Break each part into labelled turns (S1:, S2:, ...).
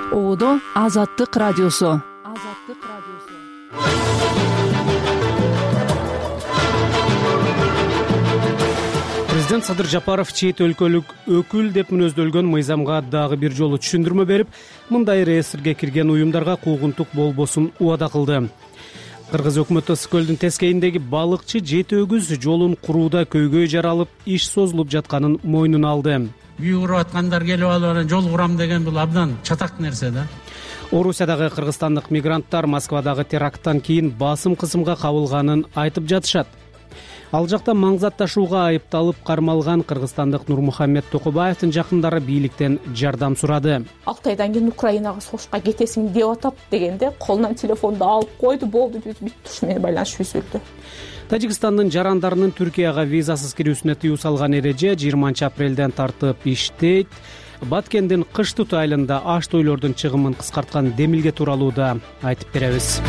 S1: Оодо Азаттык радиосу.
S2: Президент Садыр Жапаров чет өлкөлүк өкүл деп мүнөздөлгөн мыйзамга дагы бир жолу түшүндүрмө берип, мындай реестрге кирген уюмдарга куугунтук болбосун убада кылды. Кыргыз өкмөтү Ысык көлдүн тескейиндеги балыкчы 7 өгүз жолун курууда көйгөй жаралып, иш созулуп жатканын мойнуна алды.
S3: Үй куруп аткандар келип алып жол курам деген бул абдан чатак нерсе да.
S2: Орусиядагы кыргызстандык мигранттар Москвадагы теракттан кийин басым кысымга кабылганын айтып жатышат. Ал жакта маңзат ташууга айыпталып кармалган кыргызстандык Нурмухаммед Токобаевдин жакындары бийликтен жардам сурады.
S4: 6 айдан кийин Украинага согушка кетесиң деп атат дегенде колунан телефонду алып койду, болду, бүттү, ушу менен байланыш үзүлдү.
S2: Тажикстандын жарандарынын Түркияга визасыз кирүүсүнө тыюу салган эреже 20 апрелден тартып иштейт. Баткендин кыш тут айылында аш тойлордун чыгымын кыскарткан демилге тууралуу да айтып беребиз.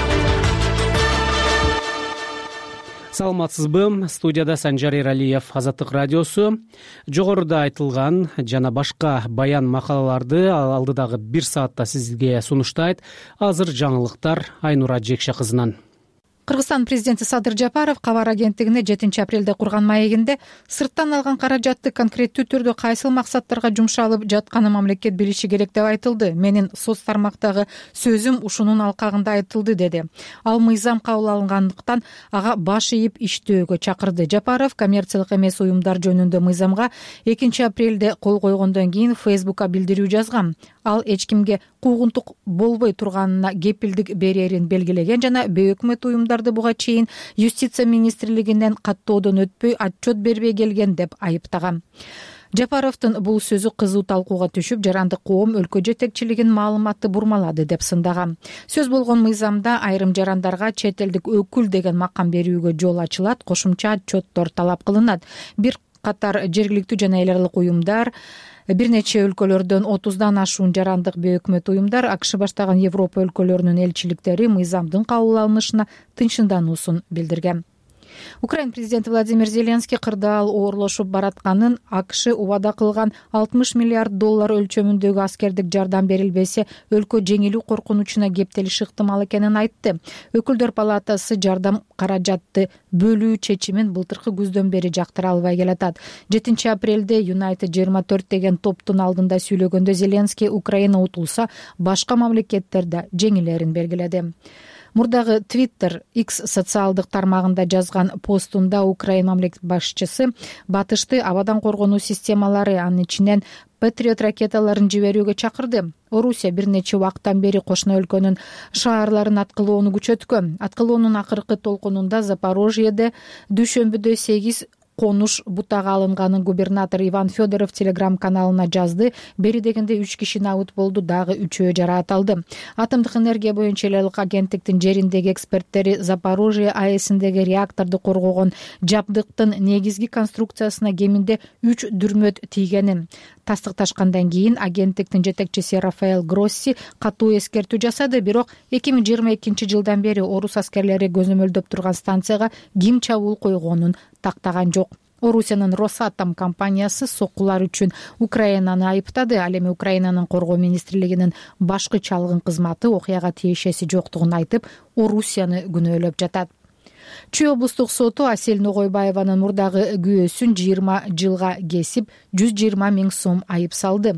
S2: Саламатсызбы? Студияда Санжар Эралиев, Азаттык радиосу. Жогоруда айтылган жана башка баян макалаларды алдыдагы 1 саатта сизге сунуштайт. Азыр жаңылыктар Айнура Жекше кызынан.
S5: Кыргызстан президенти Садыр Жапаров кабар агенттигине 7 апрелде курган маегинде сырттан алган каражатты конкреттүү түрдө кайсыл максаттарга жумшалып жатканы мамлекет билиши керек деп айтылды. Менин соц тармактагы сөзүм ушунун алкагында айтылды деди. Ал мыйзам кабыл алынгандыктан ага баш ийип иштөөгө чакырды. Жапаров коммерциялык эмес уюмдар жөнүндө мыйзамга 2 апрелде кол койгондон кийин Facebook'ка билдирүү жазган. Ал эч кимге куугунтук болбой турганына кепилдик берерин белгилеген жана бейөкмөт уюмдарды буга чейин юстиция министрлигинен каттоодон өтпөй отчет бербей келген деп айыптаган. Жапаровдун бул сөзү кызуу талкууга түшүп, жарандык коом өлкө жетекчилигин маалыматты бурмалады деп сындаган. Сөз болгон мыйзамда айрым жарандарга чет элдик өкүл деген макам берүүгө жол ачылат, кошумча отчеттор талап кылынат. Бир катар жергиликтүү жана эл аралык уюмдар, бир нече өлкөлөрдөн 30дан ашуун жарандык бейөкмөт уюмдар, АКШ баштаган Европа өлкөлөрүнүн элчиликтери мыйзамдын кабыл алынышына тынчсыздануусун билдирген. Украин президенти Владимир Зеленский кырдаал оорлошуп баратканын, АКШ убада кылган $60 миллиард өлчөмүндөгү аскердик жардам берилбесе өлкө жеңилүү коркунучуна кептелиши ыктымал экенин айтты. Өкүлдөр палатасы жардам каражатты бөлүү чечимин былтыркы күздөн бери жактыра албай келатат. 7 апрелде United 24 деген топтун алдында сүйлөгөндө Зеленский Украина утулса, башка мамлекеттер да жеңилерин белгиледи. Мурдагы Twitter X социалдык тармагында жазган постунда Украина мамлекет башчысы батышты абадан коргонуу системалары, анын ичинен Patriot ракеталарын жиберүүгө чакырды. Орусия бир нече убакыттан бери кошуна өлкөнүн шаарларын аткылоону күчөткөн. Аткылоонун акыркы толкунунда Запорожьеде дүйшөмбүдө 8 конуш бутага алынганын губернатор Иван Федоров телеграм каналына жазды. Бери дегенде 3 киши набыт болду, дагы 3-өө жараат алды. Атомдук энергия боюнча эл аралык агенттиктин жериндеги эксперттери Запорожье АЭСиндеги реакторду коргогон жабдыктын негизги конструкциясына кеминде 3 дүрмөт тийгенин тастыкташкандан кийин агенттиктин жетекчиси Рафаэль Гросси катуу эскертүү жасады. Бирок 2022 жылдан бери орус аскерлери көзөмөлдөп турган станцияга ким чабуул койгонун тактаган жок. Орусиянын Росатом компаниясы соккулар үчүн Украинаны айыптады. Ал эми Украинанын коргоо министрлигинин башкы чалгын кызматы окуяга тиешеси жоктугун айтып, Орусияны күнөөлөп жатат. Чүй облустук соту Асель Ногойбаеванын мурдагы күйөөсүн 20 жылга кесип, 120 миң сом айып салды.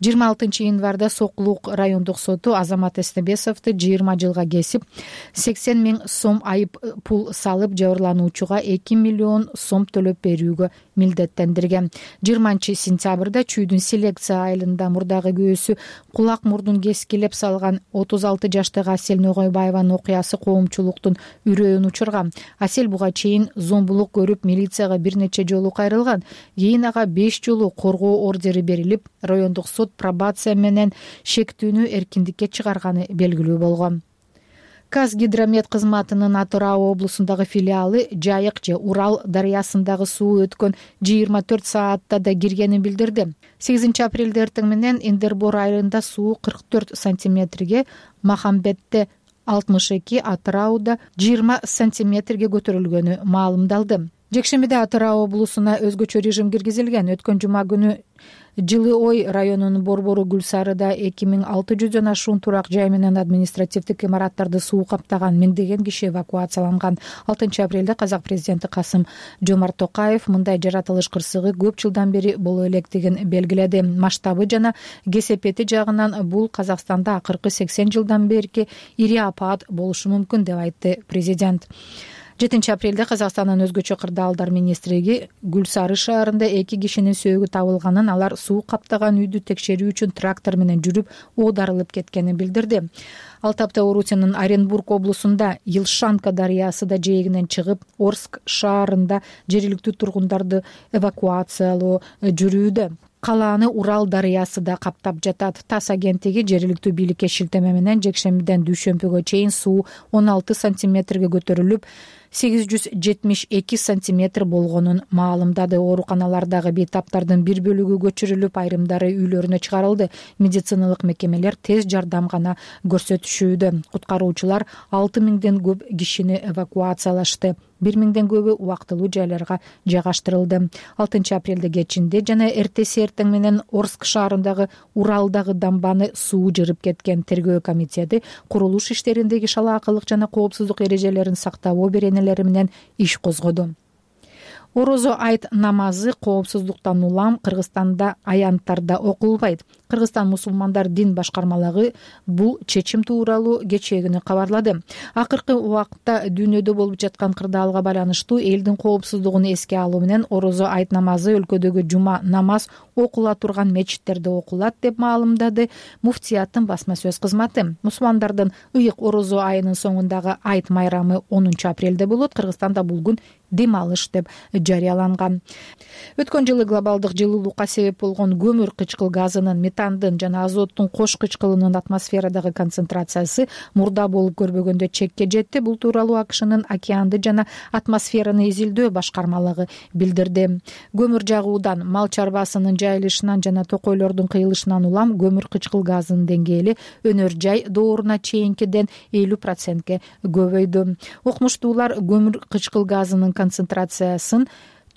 S5: 26 январда Сокулук райондук соту Азамат Эстебесовду 20 жылга кесип, 80 миң сом айып пул салып, жабырлануучуга 2 миллион сом төлөп берүүгө милдеттендирген. 20 сентябрда Чүйдүн селекция айылында мурдагы күйөөсү кулак мурдун кескилеп салган 36 жаштагы Асель Ногойбаеванын окуясы коомчулуктун үрөйүн учурган. Асель буга чейин зомбулук көрүп, милицияга бир нече жолу кайрылган. Кийин ага 5 жолу коргоо ордери берилип, райондук сот пробация менен шектүүнү эркиндикке чыгарганы белгилүү болгон. Казгидромет кызматынын Атырау облусундагы филиалы Жайык же Урал дарыясындагы суу өткөн 24 саатта да киргенин билдирди. 8 апрелде эртең менен Индербор айылында суу 44 сантиметрге, Махамбетте 62, Атырауда 20 сантиметрге көтөрүлгөнү маалымдалды. Жекшембиде Атырау облусуна өзгөчө режим киргизилген. Өткөн жума күнү Жылы Ой районунун Борбору Гүлсарыда 2600 ашуун турак жай менен административдик имараттарды суу каптаган миңдеген киши эвакуацияланган. 6 апрелде Казак президенти Касым Жомарт Токаев мындай жаратылыш кырсыгы көп жылдан бери боло электигин белгиледи. Масштабы жана кесепети жагынан бул Казакстанда акыркы 80 жылдан берки ири апаат болушу мүмкүн деп айтты президент. 7 апрелде Казакстандын өзгөчө кырдаалдар министрлиги Гүлсары шаарында 2 кишинин сөөгү табылганын, алар суу каптаган үйдү текшерүү үчүн трактор менен жүрүп оодарылып кеткенин билдирди. Ал тапта Орусиянын Оренбург облусунда Елшанка дарыясы да жээгинен чыгып, Орск шаарында жергиликтүү тургундарды эвакуациялоо жүрүүдө. Калааны Урал дарыясы да каптап жатат. ТАСС агенттиги жергиликтүү бийликке шилтеме менен жекшембиден дүйшөмбүгө чейин суу 16 сантиметрге көтөрүлүп, 872 сантиметр болгонун маалымдады. Ооруканалардагы бейтаптардын бир бөлүгү көчүрүлүп, айрымдары үйлөрүнө чыгарылды. Медициналык мекемелер тез жардам гана көрсөтүшүүдө. Куткаруучулар 6000ден көп кишини эвакуациялашты. 1000ден көбү убактылуу жайларга жайгаштырылды. 6 апрелде кечинде жана эртеси эртең менен Орск шаарындагы Уралдагы дамбаны суу жырып кеткен. Тергөө комитети курулуш иштериндеги шалаакылык жана коопсуздук эрежелерин сактабоо беренелери менен иш козгоду. Орозо айт намазы коопсуздуктан улам Кыргызстанда аянттарда окулбайт. Кыргызстан мусулмандар дин башкармалыгы бул чечим тууралуу кечээ кабарлады. Акыркы убакытта дүйнөдө болуп жаткан кырдаалга байланыштуу элдин коопсуздугун эске алуу менен Орозо айт намазы өлкөдөгү жума намаз окула турган мечиттерде окулат деп маалымдады муфтияттын басма сөз кызматы. Мусулмандардын ыйык Орозо айынын соңундагы айт майрамы 10 апрелде болот. Кыргызстанда бул күн дем алыш деп жарыяланган. Өткөн жылы глобалдык жылуулукка себеп болгон көмүр кычкыл газынын, метандын жана азоттун кош кычкылынын атмосферадагы концентрациясы мурда болуп көрбөгөндө чекке жетти. Бул тууралуу АКШнын океанды жана атмосфераны изилдөө башкармалыгы билдирди. Көмүр жагуудан, мал чарбасынын жайылышынан жана токойлордун кыйылышынан улам көмүр кычкыл газынын деңгээли өнөр жай дооруна чейинкиден 50%ке көбөйдү. Окумуштуулар көмүр кычкыл газынын концентрациясын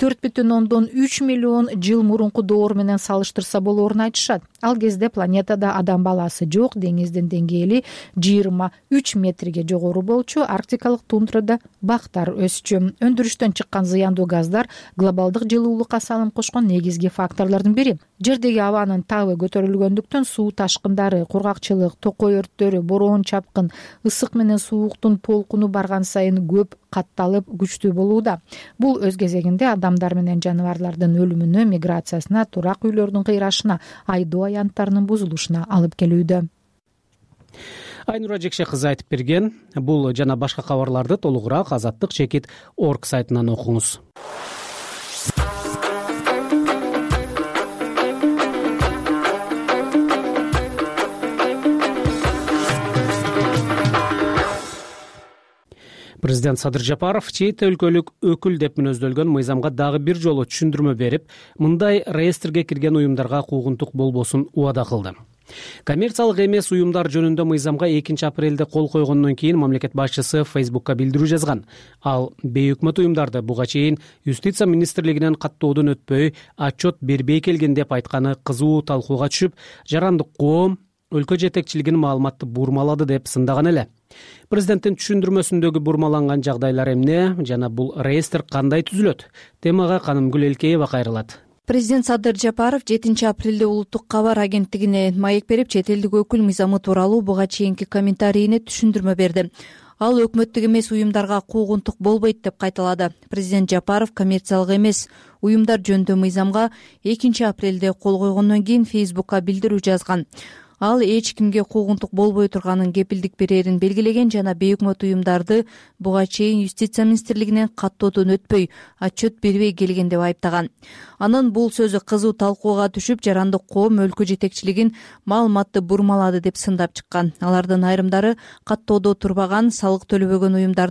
S5: 4,3 миллион жыл мурунку доор менен салыштырса болоорун айтышат. Ал кезде планетада адам баласы жок, деңиздин деңгээли 23 метрге жогору болчу, арктикалык тундрада бактар өсчү. Өндүрүштөн чыккан зыяндуу газдар глобалдык жылуулукка салым кошкон негизги факторлордун бири. Жердеги абанын табы көтөрүлгөндүктөн суу ташкындары, кургакчылык, токой өрттөрү, бороон чапкын, ысык менен сууктун толкуну барган сайын көп катталып күчтүү болууда. Бул өз кезегинде адамдар менен жаныбарлардын өлүмүнө, миграциясына, турак үйлөрдүн кыйрашына, айдоо аянттарынын бузулушуна алып келүүдө.
S2: Айнура Жекше кызы айтып берген. Бул жана башка кабарларды толугураак azattik.org сайтынан окуңуз. Президент Садыр Жапаров чейт өлкөлүк өкүл деп мүнөздөлгөн мыйзамга дагы бир жолу түшүндүрмө берип, мындай реестрге кирген уюмдарга куугунтук болбосун убада кылды. Коммерциялык эмес уюмдар жөнүндө мыйзамга 2 апрелде кол койгондон кийин мамлекет башчысы Фейсбукка билдирүү жазган. Ал бейөкмөт уюмдарды буга чейин Юстиция министрлигинен каттоодон өтпөй, отчет бербей келген деп айтканы кызуу талкууга түшүп, жарандык коом өлкө жетекчилигин маалыматты бурмалады деп сындаган эле. Президенттин түшүндүрмөсүндөгү бурмаланган жагдайлар эмне жана бул реестр кандай түзүлөт? Темага Канымгүл Элкеева кайрылат.
S1: Президент Садыр Жапаров 7 апрелде улуттук кабар агенттигине маек берип, чет элдик өкүл мыйзамы тууралуу буга чейинки комментарийине түшүндүрмө берди. Ал өкмөттүк эмес уюмдарга куугунтук болбойт деп кайталады. Президент Жапаров коммерциялык эмес уюмдар жөнүндө мыйзамга 2 апрелде кол койгондон кийин Фейсбукка билдирүү жазган. Ал эч кимге куугунтук болбой турганын кепилдик берерин белгилеген жана бейөкмөт уюмдарды буга чейин Юстиция министрлигинен каттоодон өтпөй, отчет бербей келген деп айыптаган. Анын бул сөзү кызуу талкууга түшүп, жарандык коом өлкө жетекчилигин маалыматты бурмалады деп сындап чыккан. Алардын айрымдары каттоодо турбаган, салык төлөбөгөн уюмдардын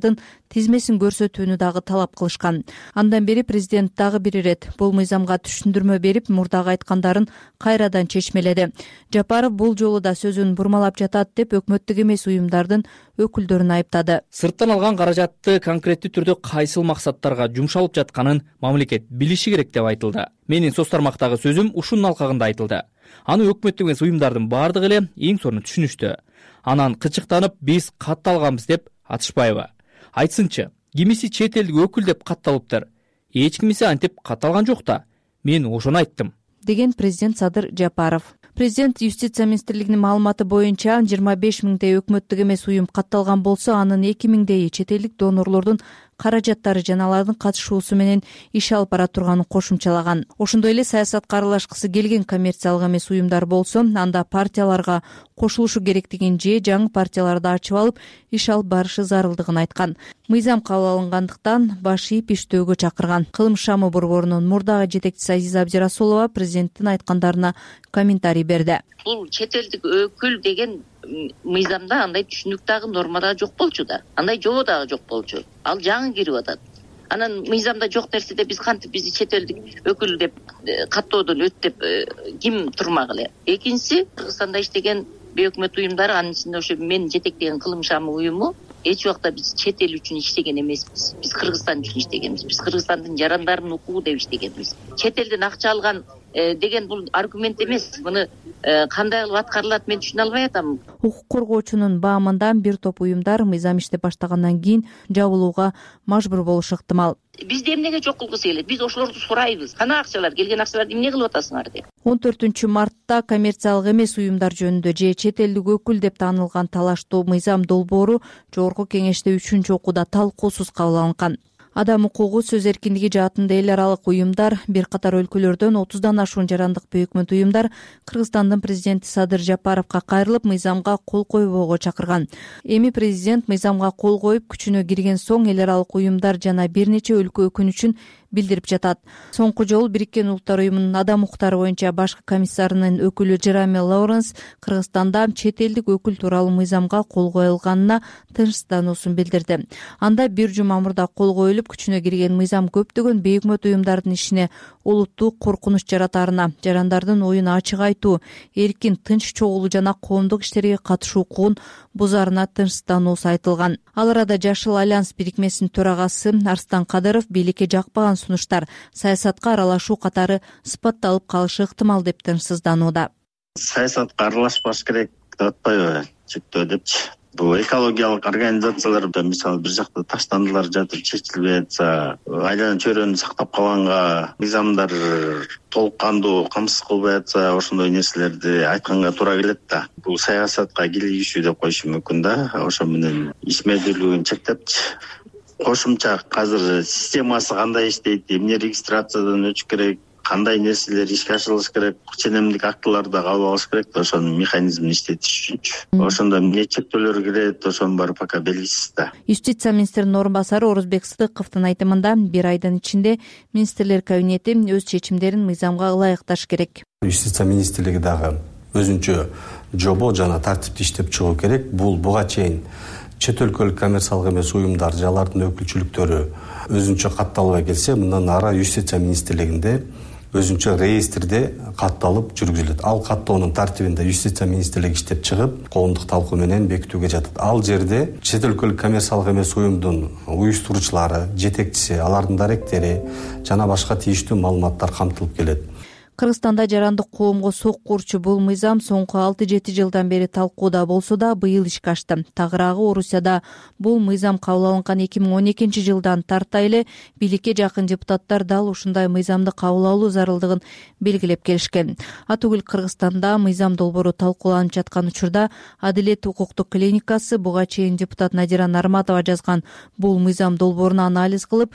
S1: тизмесин көрсөтүүнү дагы талап кылышкан. Андан бери президент дагы бир ирет бул мыйзамга түшүндүрмө берип, мурдагы айткандарын кайрадан чечмеледи. Жапаров бул жолу да сөзүн бурмалап жатат деп өкмөттүк эмес уюмдардын өкүлдөрүн айыптады.
S6: Сырттан алган каражатты конкреттүү түрдө кайсыл максаттарга жумшалып жатканын мамлекет билиши керек деп айтылды. Менин соц тармактагы сөзүм ушунун алкагында айтылды. Аны өкмөттүк эмес уюмдардын баардыгы эле эң сонун түшүнүштү. Анан кычыктанып биз катталганбыз деп атышпайбы? Айтсынчы, кимиси чет элдик өкүл деп катталыптыр. Эч кимиси антип катталган жок да. Мен ошону айттым,
S1: деген президент Садыр Жапаров. Президент юстиция министрлигинин маалыматы боюнча 25 миңдей өкмөттүк эмес уюм катталган болсо, анын 2 миңдейи чет элдик донорлордун каражаттары жана алардын катышуусу менен иш алып бара турганын кошумчалаган. Ошондой эле саясатка аралашкысы келген коммерциялык эмес уюмдар болсо, анда партияларга кошулушу керектигин же жаңы партияларды ачып алып иш алып барышы зарылдыгын айткан. Мыйзам кабыл алынгандыктан баш ийип иштөөгө чакырган. Кылым шамы борборунун мурдагы жетекчиси Азиза Абдирасулова президенттин айткандарына комментарий берди.
S7: Бул чет элдик өкүл деген мыйзамда андай түшүнүк дагы норма дагы жок болчу да. Андай жобо дагы жок болчу. Ал жаңы кирип атат. Анан мыйзамда жок нерседе биз кантип бизди чет элдик өкүл деп каттоодон өт деп ким турмак эле. Экинчиси, Кыргызстанда иштеген бейөкмөт уюмдар, анын ичинде ошо мен жетектеген Кылым шамы уюму эч убакта биз чет эл үчүн иштеген эмеспиз. Биз Кыргызстан үчүн иштегенбиз. Биз Кыргызстандын жарандарын укугу деп иштегенбиз. Чет элден акча алган деген бул аргумент эмес. Муну кандай кылып аткарылат мен түшүнө албай атам.
S1: Укук коргоочунун баамында бир топ уюмдар мыйзам иштеп баштагандан кийин жабылууга мажбур болушу ыктымал.
S7: Бизди эмнеге жок кылгысы келет? Биз ошолорду сурайбыз. Кана акчалар, келген акчаларды эмне кылып атасыңар деп.
S1: 14 мартта коммерциялык эмес уюмдар жөнүндө же чет элдик өкүл деп таанылган талаштуу мыйзам долбоору Жогорку Кеңеште 3 окууда талкуусуз кабыл алынган. Адам укугу, сөз эркиндиги жаатында эл аралык уюмдар, бир катар өлкөлөрдөн 30дан ашуун жарандык бейөкмөт уюмдар Кыргызстандын президенти Садыр Жапаровго кайрылып, мыйзамга кол койбоого чакырган. Эми президент мыйзамга кол коюп, күчүнө кирген соң эл аралык уюмдар жана бир нече өлкө өкүнүчүн билдирип жатат. Соңку жолу Бириккен Улуттар уюмунун адам укуктары боюнча башкы комиссарынын өкүлү Джереми Лоуренс Кыргызстанда чет элдик өкүл тууралуу мыйзамга кол коюлганына тынчсыздануусун билдирди. Анда бир жума мурда кол коюлуп, күчүнө кирген мыйзам көптөгөн бейөкмөт уюмдардын ишине олуттуу коркунуч жаратаарына, жарандардын оюн ачык айтуу, эркин тынч чогулуу жана коомдук иштерге катышуу укугун бузаарына тынчсыздануусу айтылган. Ал арада Жашыл альянс бирикмесинин төрагасы Арстан Кадыров бийликке жакпаган сунуштар саясатка аралашуу катары сыпатталып калышы ыктымал деп тынчсызданууда.
S8: Саясатка аралашпаш керек деп атпайбы, чектөө депчи. Бул экологиялык организациялар мисалы бир жакта таштандылар жатып чечилбей атса, айлана чөйрөнү сактап калганга мыйзамдар толук кандуу камсыз кылбай атса, ошондой нерселерди айтканга туура келет да. Бул саясатка кийлигишүү деп коюшу мүмкүн да. Ошо менен ишмердүүлүгүн чектепчи. Кошумча казыр системасы кандай иштейт, эмне регистрациядан өтүш керек, кандай нерселер ишке ашырылыш керек, ченемдик актыларды кабыл алыш керек да, ошонун механизмин иштетиш үчүнчү. Ошондо эмне чектөөлөр кирет, ошонун баары пока белгисиз да.
S1: Юстиция министринин орун басары Орозбек Сыдыковдун айтымында бир айдын ичинде министрлер кабинети өз чечимдерин мыйзамга ылайыкташ керек.
S9: Юстиция министрлиги дагы өзүнчө жобо жана тартипти иштеп чыгуу керек. Буга чейин чет өлкөлүк коммерциялык эмес уюмдар же алардын өкүлчүлүктөрү өзүнчө катталбай келсе, мындан ары юстиция министрлигинде өзүнчө реестрде катталып жүргүзүлөт. Ал каттоонун тартибинде юстиция министрлиги иштеп чыгып, коомдук талкуу менен бекитүүгө жатат. Ал жерде чет өлкөлүк коммерциялык эмес уюмдун уюштуруучулары, жетекчиси, алардын даректери жана башка тийиштүү маалыматтар камтылып келет.
S1: Кыргызстанда жарандык коомго сокку урчу бул мыйзам соңку 6-7 жылдан бери талкууда болсо да быйыл ишке ашты. Тагыраагы Орусияда бул мыйзам кабыл алынган 2012 жылдан тарта эле бийликке жакын депутаттар дал ушундай мыйзамды кабыл алуу зарылдыгын белгилеп келишкен. Атүгүл Кыргызстанда мыйзам долбоору талкууланып жаткан учурда Адилет укуктук клиникасы буга чейин депутат Надира Нарматова жазган бул мыйзам долбооруна анализ кылып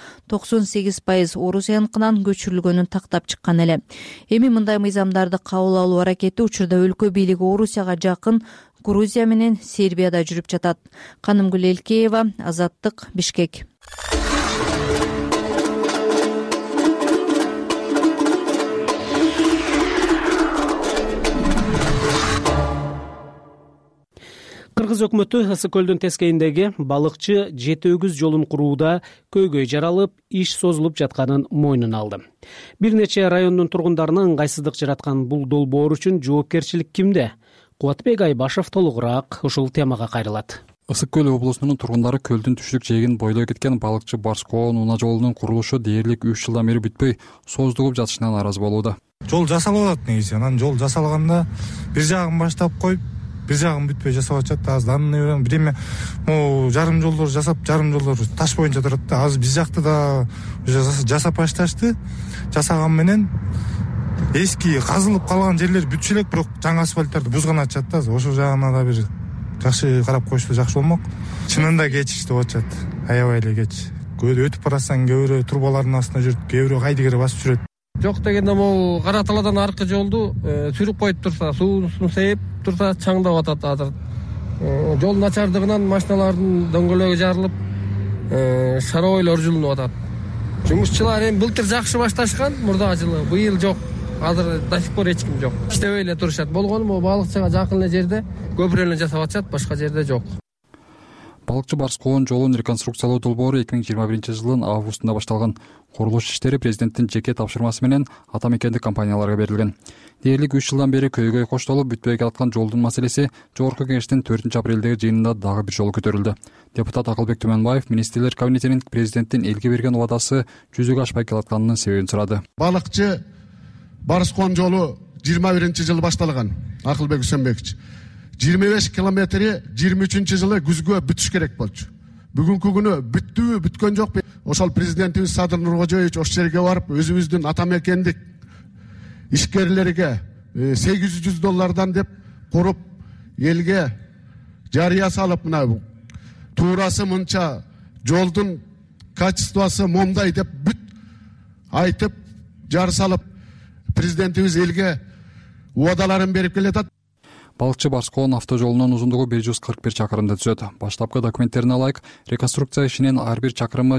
S1: 98% Орусияныкынан көчүрүлгөнүн тактап чыккан эле. Эми мындай мыйзамдарды кабыл алуу аракети учурда өлкө бийлиги Орусияга жакын Грузия менен Сербияда жүрүп жатат. Канымгүл Элкеева, Азаттык, Бишкек.
S2: Кыргыз өкмөтү Ысык көлдүн тескейиндеги балыкчы жети өгүз жолун курууда көйгөй жаралып, иш созулуп жатканын мойнуна алды. Бир нече райондун тургундарына ыңгайсыздык жараткан бул долбоор үчүн жоопкерчилик кимде? Кубатбек Айбашев толугураак ушул темага кайрылат.
S10: Ысык көл облусунун тургундары көлдүн түштүк жээгин бойлой кеткен балыкчы Барс Коон унаа жолунун курулушу дээрлик 3 жылдан бери бүтпөй сооздугуп жатышына нааразы болууда.
S11: Жол жасалып атат негизи. Анан жол жасалганда бир жагын баштап коюп, бир жагын бүтпөй жасап атышат. Азыр данный берем, биреме могу жарым жолдор жасап, жарым жолдор таш боюнча турат да. Азыр биз жакта да жасап башташты. Жасаган менен эски казылып калган жерлер бүтчү элек, бирок жаңы асфальттарды бузган атышат да. Ошол жагына да бир жакшы карап коюшса жакшы болмок. Чынында кеч деп атышат. Аябай эле кеч. Өтүп барасаң кээ бирөө турбалардын астында жүрүп, кээ бирөө кайдыгер басып жүрөт.
S12: Жок дегенде могу Кара Талаадан аркы жолду сүрүп коюп турса, суусун сейип турса чаңдап атат азыр. Жол начардыгынан машиналардын дөңгөлөгү жарылып, шаройлор жулунуп атат. Жумушчулар эми былтыр жакшы башташкан, мурдагы жылы, быйыл жок. Азыр до сих пор эч ким жок. Иштебей эле турушат. Болгону могу балыкчыга жакын эле жерде көпүрөлүн жасап атышат, башка жерде жок.
S10: Балыкчы Барс Коон жолун реконструкциялоо долбоору 2021-жылдын августунда башталган. Курулуш иштери президенттин жеке тапшырмасы менен ата мекендик компанияларга берилген. Дээрлик 3 жылдан бери көйгөй коштолуп бүтпөй калаткан жолдун маселеси Жогорку Кеңештин 4-апрелдеги жыйынында дагы бир жолу көтөрүлдү. Депутат Акылбек Түмөнбаев министрлер кабинетинин президенттин элге берген убадасы жүзүгө ашпай калатканынын себебин сурады.
S13: Балыкчы Барс Коон жолу 21-жылы башталган. Акылбек Үсөнбекович 25 километри 23-жылы күзгө бүтүш керек болчу. Бүгүнкү күнү бүттүбү, бүткөн жокпу? Ошол президентибиз Садыр Нуркожоевич ошол жерге барып, өзүбүздүн ата мекендик ишкерлерге $800 деп куруп, элге жарыя салып, мына туурасы мынча, жолдун качествосы момдай деп бүт айтып, жар салып, президентибиз элге убадаларын берип келатат.
S10: Балыкчы Барс Коон автожолунун узундугу 141 чакырымды түзөт. Баштапкы документтерине ылайык, реконструкция ишинин ар бир чакырымы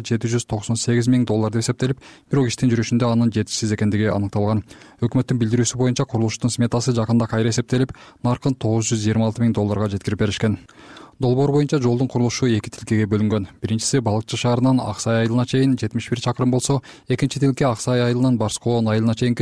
S10: $798,000 деп эсептелип, бирок иштин жүрүшүндө анын жетишсиз экендиги аныкталган. Өкмөттүн билдирүүсү боюнча курулуштун сметасы жакында кайра эсептелип, наркын $926,000 жеткирип беришкен. Долбоор боюнча жолдун курулушу эки тилкеге бөлүнгөн. Биринчиси Балыкчы шаарынан Аксай айылына чейин 71 чакырым болсо, экинчи тилке Аксай айылынан Барс Коон айылына чейинки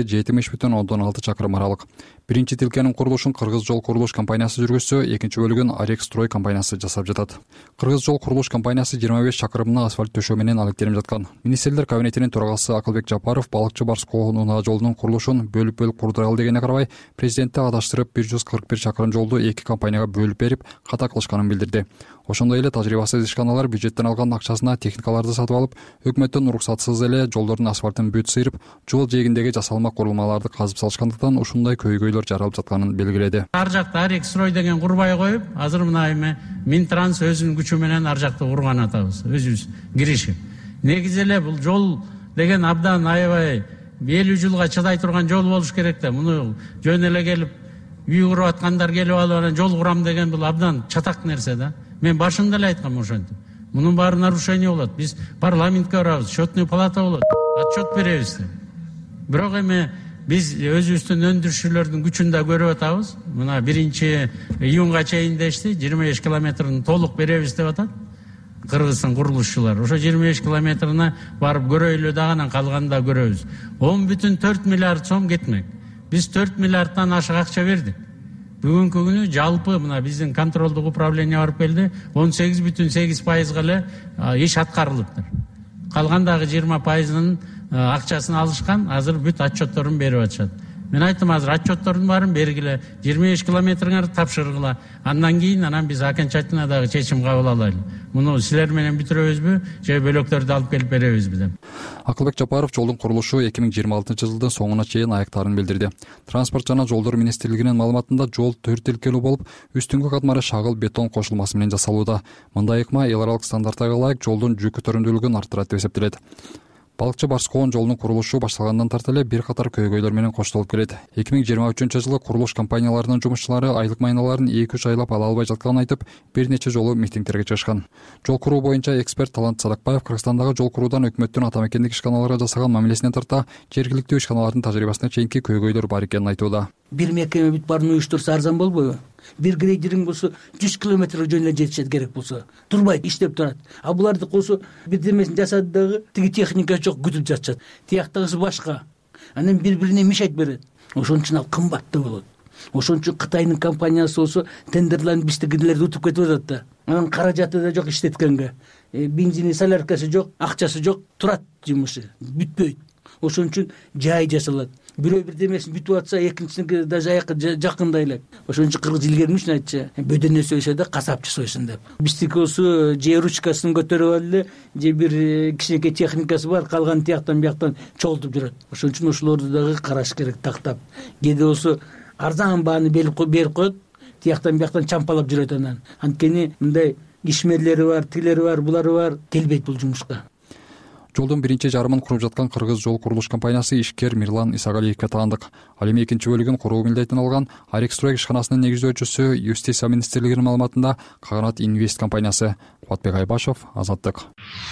S10: 70,6 чакырым аралык. Биринчи тилкенин курулушун Кыргыз жол курулуш компаниясы жүргүзсө, экинчи бөлүгүн Арек строй компаниясы жасап жатат. Кыргыз жол курулуш компаниясы 25 чакырымына асфальт төшөө менен алектенип жаткан. Министрлер кабинетинин төрагасы Акылбек Жапаров Балыкчы Барс Коон унаа жолунун курулушун бөлүп курдуралы дегене карабай, президентти адаштырып 141 чакырым жолду эки компанияга бөлүп берип, ката кылышканын билдирди. Ошондой эле тажрыйбасыз ишканалар бюджеттен алган акчасына техникаларды сатып алып, өкмөттүн уруксатсыз эле жолдордун асфальтын бүт сыйрып, жол жээгиндеги жасалма курулмаларды казып салышкандыктан ушундай көйгөйлөр жаралып жатканын белгиледи.
S3: Ар жакта Арек строй деген курбай коюп, азыр мына эме Минтранс өзүнүн күчү менен ар жакты урган атабыз, өзүбүз киришип. Негизи эле бул жол деген абдан аябай 50 жылга чыдай турган жол болуш керек да. Муну жөн эле келип үй куруп аткандар келип алып анан жол курам деген бул абдан чатак нерсе да. Мен башында эле айткам ошентип. Мунун баары нарушение болот. Биз парламентке барабыз, счетный палата болот, отчет беребиз деп. Бирок эми биз өзүбүздүн өндүрүшчүлөрдүн күчүн да көрүп атабыз. Мына 1-июнга чейин дешти, 25 километрин толук беребиз деп атат. Кыргыздын курулушчулары. Ошо 25 километрине барып көрөйлү дагы, калганын да көрөбүз. 10,4 миллиард сом кетмек. Биз 4 миллиардтан ашык акча бердик. Бүгүнкү күнү жалпы мына биздин контролдук управление барып келди, 18,8% эле иш аткарылыптыр. Калгандагы 20%-ын акчасын алышкан, азыр бүт отчетторун берип атышат. Мен айттым, азыр отчеттордун баарын бергиле, 25 километриңер тапшыргыла. Андан кийин биз окончательно дагы чечим кабыл алайлы. Муну силер менен бүтүрөбүзбү, же бөлөктөрдү алып келип беребизби деп.
S10: Акылбек Жапаров жолдун курулушу 2026-жылдын соңуна чейин аяктарын билдирди. Транспорт жана жолдор министрлигинин маалыматында жол 4 тилкелүү болуп, үстүңкү катмары шагыл бетон кошулмасы менен жасалууда. Мындай ыкма эл аралык стандарттарга ылайык жолдун жүк көтөрүмдүүлүгүн арттырат деп эсептелет. Балыкчы Барс Коон жолунун курулушу башталгандан тарта эле бир катар көйгөйлөр менен коштолуп келет. 2023-жылы курулуш компанияларынын жумушчулары айлык майналарын 2-3 айлап ала албай жатканын айтып, бир нече жолу митингтерге чыгышкан. Жол куруу боюнча эксперт Талант Садыкбаев Кыргызстандагы жол куруудан өкмөттүн ата мекендик ишканаларга жасаган мамилесинен тарта жергиликтүү ишканалардын тажрыйбасына чейинки көйгөйлөр бар экенин айтууда.
S14: бир мекеме бүт баарын уюштурса арзан болбойбу? Бир грейдеринг болсо 100 километрге жөн эле жетишет керек болсо. Турбайт, иштеп турат. А буларды болсо бирдемесин жасады дагы тиги техника жок, күтүп жатышат. Тияктагысы башка. Анан бири-бирине мешать берет. Ошон үчүн ал кымбаттуу болот. Ошон үчүн Кытайдын компаниясы болсо тендерлерин биздикилерди утуп кетип атат да. Анан каражаты да жок иштеткенге. Бензини, соляркасы жок, акчасы жок, турат жумушу, бүтпөйт. Ошон үчүн жай жасалат. Бирөө бирдемесин бүтүп атса, экинчисиники даже жакындай элек. Ошон үчүн кыргыз илгерми үчүн айтчу, бөдөнө сойсо да касапчы сойсун деп. Биздики болсо же ручкасын көтөрүп алып эле, же бир кичинекей техникасы бар, калган тияктан бияктан чогултуп жүрөт. Ошон үчүн ошолорду дагы караш керек, тактап. Кээде болсо арзан бааны берип коет, тияктан бияктан чампалап жүрөт анан. Анткени мындай ишмерлери бар, тилери бар, булары бар, келбейт бул жумушка.
S10: Жолдун биринчи жарымын куруп жаткан Кыргыз жол курулуш компаниясы ишкер Мирлан Исагалиевге таандык. Ал эми экинчи бөлүгүн куруу милдетин алган Арекстрой ишканасынын негиздөөчүсү Юстиция министрлигинин маалыматында Каганат Инвест компаниясы. Кубатбек Айбашев, Азаттык.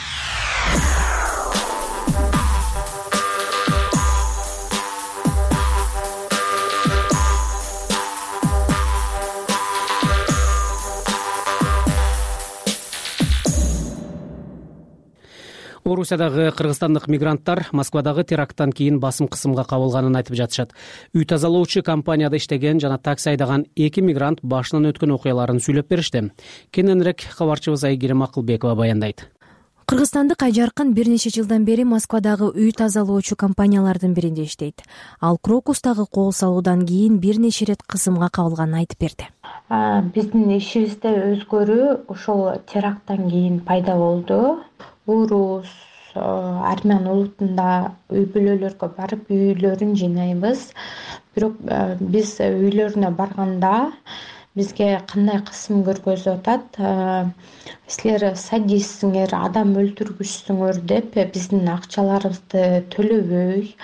S2: Орусиядагы кыргызстандык мигранттар Москвадагы теракттан кийин басым кысымга кабылганын айтып жатышат. Үй тазалоочу компанияда иштеген жана такси айдаган 2 мигрант башынан өткөн окуяларын сүйлөп беришти. Кененирээк кабарчыбыз Айгерим Акылбекова баяндайт.
S15: Кыргызстандык Айжаркын бир нече жылдан бери Москвадагы үй тазалоочу компаниялардын биринде иштейт. Ал Крокустагы кол салуудан кийин бир нече рет кысымга кабылганын айтып берди.
S16: Биздин ишибизде өзгөрүү ошол теракттан кийин пайда болду. Урус, армян улутунда үй бүлөлөргө барып үйлөрүн жыйнайбыз. Бирок биз үйлөрүнө барганда бизге кандай кысым көргөзүп атат? Силер садистсиңер, адам өлтүргүчсүңөр деп биздин акчаларыбызды төлөбөй,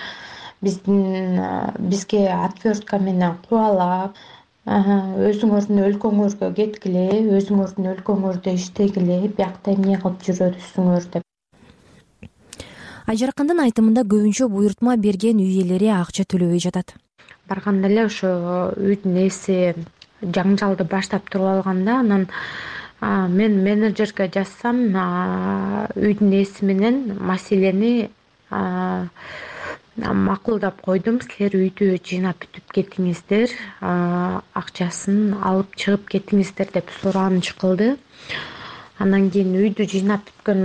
S16: бизге отвертка менен кубалап, өзүңөрдүн өлкөңөргө кеткиле, өзүңөрдүн өлкөңөрдө иштегиле, биякта эмне кылып жүрөсүңөр деп.
S15: Айжаркындын айтымында көбүнчө буйртма берген үй ээлери акча төлөбөй жатат.
S16: Барганда эле ошо үйдүн ээси жаңжалды баштап туруп алганда, анан мен менеджерге жазсам, үйдүн ээси менен маселени макулдап койдум. Силер үйдү жыйнап бүтүп кетиңиздер, акчасын алып чыгып кетиңиздер деп сураныч кылды. Анан кийин үйдү жыйнап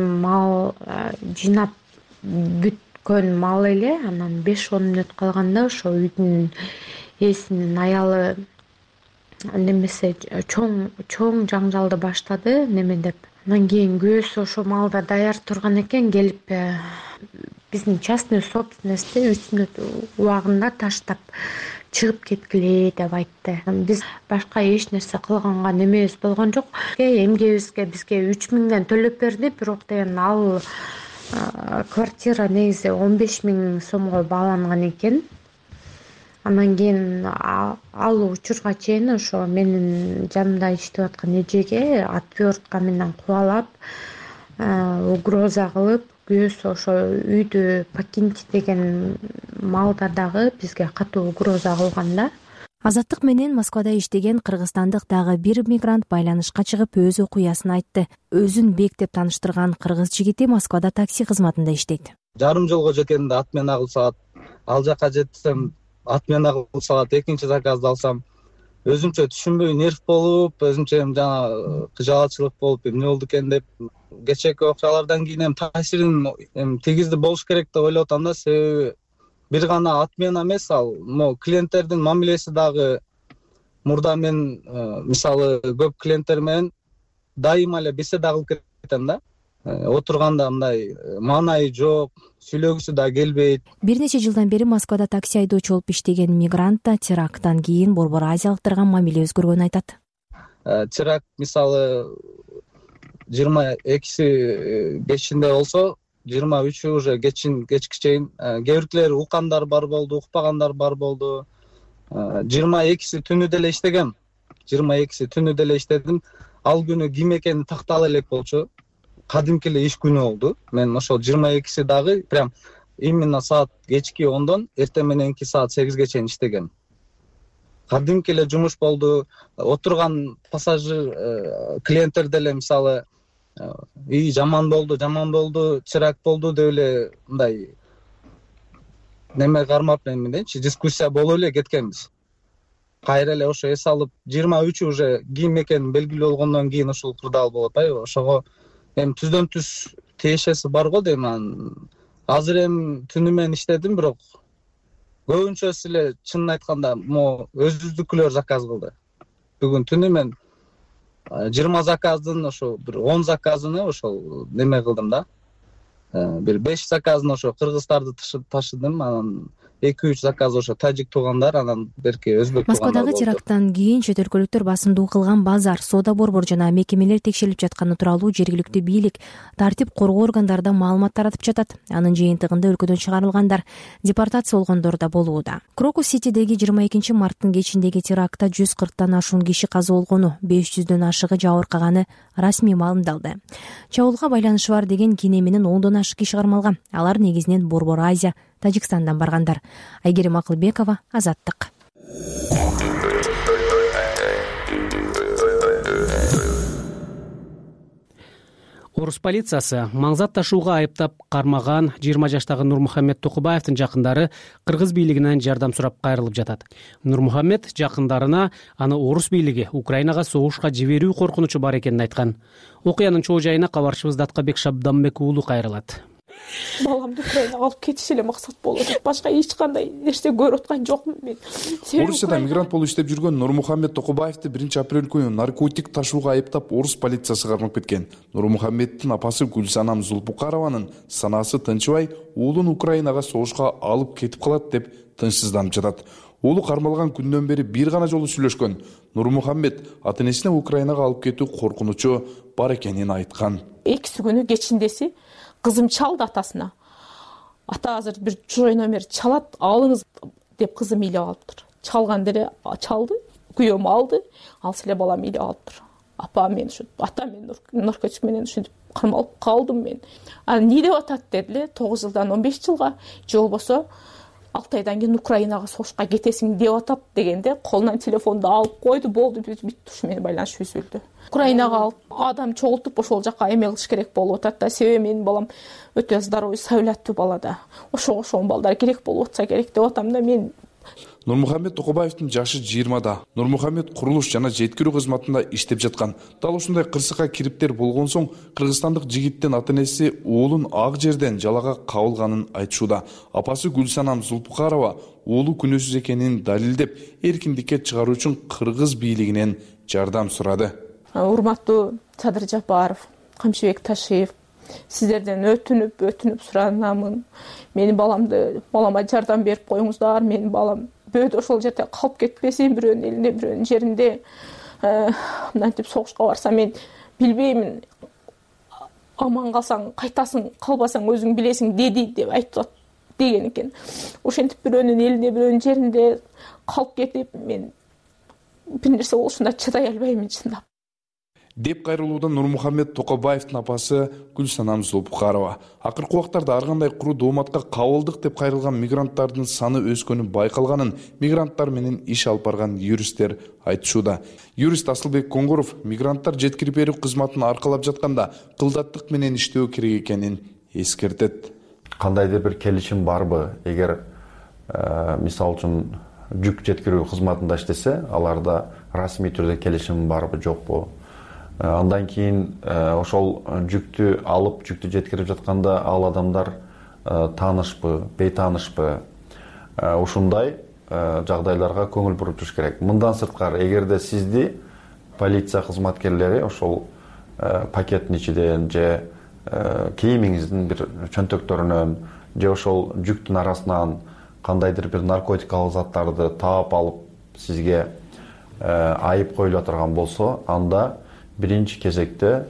S16: бүткөн мал эле, анан 5-10 мүнөт калганда ошо үйдүн ээсинин аялы немесе чоң жаңжалды баштады, неме деп. Анан кийин күйөөсү ошо малда даяр турган экен, келип биздин частный собственностьти 3 мүнөт убагында таштап чыгып кеткиле деп айтты. Биз башка эч нерсе кылганга немебиз болгон жок. Эмгебизге бизге 3000ден төлөп берди, бирок деген ал квартира негизи 15.000 сомго бааланган экен. Анан кийин ал учурга чейин ошо менин жанымда иштеп аткан эжеге отвертка менен кубалап, угроза кылып, күйөөсү ошо үйдү покиньте деген малда дагы бизге катуу угроза кылган да.
S15: Азаттык менен Москвада иштеген кыргызстандык дагы бир мигрант байланышка чыгып өз окуясын айтты. Өзүн Бек деп тааныштырган кыргыз жигити Москвада такси кызматында иштейт.
S17: Жарым жолго жеткенде ат менен агылсат, ал жака жетсем ат менен агылсат, экинчи заказды алсам өзүмчө түшүнбөй нерв болуп, өзүмчө жана кыжаалчылык болуп, эмне болду экен деп, кечээки окуялардан кийин таасирин тийгизди болуш керек деп ойлоп атам да. Себеби бир гана ат менен эмес, ал клиенттердин мамилеси дагы мурда мен мисалы көп клиенттер менен дайыма эле беседа кылып кетем да. Отурганда мындай маанайы жок, сүйлөгүсү да келбейт.
S15: Бир нече жылдан бери Москвада такси айдоочу болуп иштеген мигрант да теракттан кийин борбор азиялыктарга мамиле өзгөргөнүн айтат.
S17: Теракт мисалы 22 кечинде болсо, 23 уже кечки чейин кээ уккандар бар болду, укпагандар бар болду. 22 түнү деле иштегем. 22 түнү деле иштедим. Ал күнү ким экени тактала элек болчу. Кадимки эле иш күнү болду. Мен ошол 22 дагы прям именно саат кечки 10дон эртең мененки саат 8ге чейин иштегем. кадимки эле жумуш болду. Отурган пассажир клиенттер деле мисалы жаман болду, чырак болду деп эле мындай неме кармап мендейчи дискуссия болуп эле кеткенбиз. Кайра эле ошо эс алып 23 уже ким экени белгилүү болгондон кийин ушул кырдаал болуп атпайбы. Ошого эми түздөн түз тиешеси бар го дейм. Азыр эми түнү менен иштедим, бирок көбүнчөсү эле чынын айтканда могу өзүбүздүкүлөр заказ кылды. Бүгүн түнү мен 20 заказдын ошо бир 10 заказын ошол неме кылдым да. Бир 5 заказын ошо кыргыздарды ташыдым, анан 2-3 заказ ошо тажик туугандар, анан берки өзбек туугандар.
S15: Москвадагы теракттан кийин чет өлкөлүктөр басымдуу кылган базар, соода борбор жана мекемелер текшерилип жатканы тууралуу жергиликтүү бийлик, тартип коргоо органдарында маалымат таратып жатат. Анын жыйынтыгында өлкөдөн чыгарылгандар, депортация болгондор да болууда. Крокус Ситидеги 22 марттын кечиндеги терактта 140тан ашуун киши каза болгону, 500дөн ашыгы жабыркаганы расмий маалымдалды. Чабуулга байланышы бар деген кене менен 10дон ашык киши кармалган. Алар негизинен Борбор Азия, Тажикстандан баргандар. Айгерим Акылбекова, Азаттык.
S2: Орус полициясы маңзат ташууга айыптап кармаган 20 жаштагы Нурмухаммед Токубаевдин жакындары кыргыз бийлигинен жардам сурап кайрылып жатат. Нурмухаммед жакындарына аны орус бийлиги Украинага согушка жиберүү коркунучу бар экенин айткан. Окуянын чоо жайына кабарчыбыз Даткабек Шабданбек уулу кайрылат.
S4: Баламды Украинага алып кетиш эле максат болот. Башка эч кандай нерсе көрүп аткан жокмун мен.
S18: Орусияда мигрант болуп иштеп жүргөн Нурмухаммед Токубаевди 1-апрель күнү наркотик ташууга айыптап орус полициясы кармап кеткен. Нурмухаммеддин апасы Гүлсанам Зулпукарованын санаасы тынчыбай, уулун Украинага согушка алып кетип калат деп тынчсызданып жатат. Уулу кармалган күндөн бери бир гана жолу сүйлөшкөн. Нурмухаммед ата-энесине Украинага алып кетүү коркунучу бар экенин айткан.
S4: Экиси күнү кечиндеси кызым чалды атасына. Ата азыр бир чой номер чалат, алыңыз деп кызым илеп алыптыр. Чалган деле чалды, күйөөм алды, ал силе балам илеп алыптыр. Апа мен ушу ата мен наркотик менен ушинтип кармалып калдым мен. Эмне деп атат дедиле, 9 жылдан 15 жылга, же болбосо 6 айдан кийин Украинага согушка кетесиң деп атат дегенде, колунан телефонду алып койду, болду, бүттү, ушу менен байланыш үзүлдү. Украинага алып адам чогултуп ошол жака эме кылыш керек болуп атат да. Себеби менин балам өтө здоровый, саулаттуу бала да. Ошого балдар керек болуп атса керек деп атам да мен.
S18: Нурмухаммед Токубаевдин жашы 20да. Нурмухаммед курулуш жана жеткирүү кызматында иштеп жаткан. Дал ушундай кырсыкка кириптер болгон соң кыргызстандык жигиттин ата-энеси уулун ак жерден жалага кабылганын айтышууда. Апасы Гүлсанам Зулпукарова уулу күнөөсүз экенин далилдеп, эркиндикке чыгаруу үчүн кыргыз бийлигинен жардам сурады.
S4: Урматтуу Садыр Жапаров, Камчыбек Ташиев, сиздерден өтүнүп суранамын. Менин балама жардам берип коюңуздар. Менин балам бөөдө ошол жерде калып кетпесин, бирөөнүн элинде, бирөөнүн жеринде. Мынтип согушка барса мен билбеймин. Аман калсаң кайтасың, калбасаң өзүң билесиң деди деп айтып деген экен. Ошентип бирөөнүн элинде, бирөөнүн жеринде калып кетип, мен бир нерсе болушунда чыдай албайм чындап.
S18: Деп кайрылуудан Нурмухаммед Токубаевдин апасы Гүлсанам Зулпукарова. Акыркы убактарда ар кандай куру дооматка кабылдык деп кайрылган мигранттардын саны өскөнү байкалганын мигранттар менен иш алып барган юристтер айтышууда. Юрист Асылбек Коңгуров мигранттар жеткирип берүү кызматын аркалап жатканда кылдаттык менен иштөө керек экенин эскертет.
S19: Кандайдыр бир келишим барбы? Эгер мисалы үчүн жүк жеткирүү кызматында иштесе, аларда расмий түрдө келишим барбы, жокпу? Андан кийин ошол жүктү алып, жүктү жеткирип жатканда ал адамдар таанышпы, бейтаанышпы? Ушундай жагдайларга көңүл буруп туруш керек. Мындан сырткары, эгерде сизди полиция кызматкерлери ошол пакеттин ичинен же кийимиңиздин бир чөнтөктөрүнөн же ошол жүктүн арасынан кандайдыр бир наркотикалык заттарды таап алып сизге айып коюла турган болсо, анда биринчи кезекте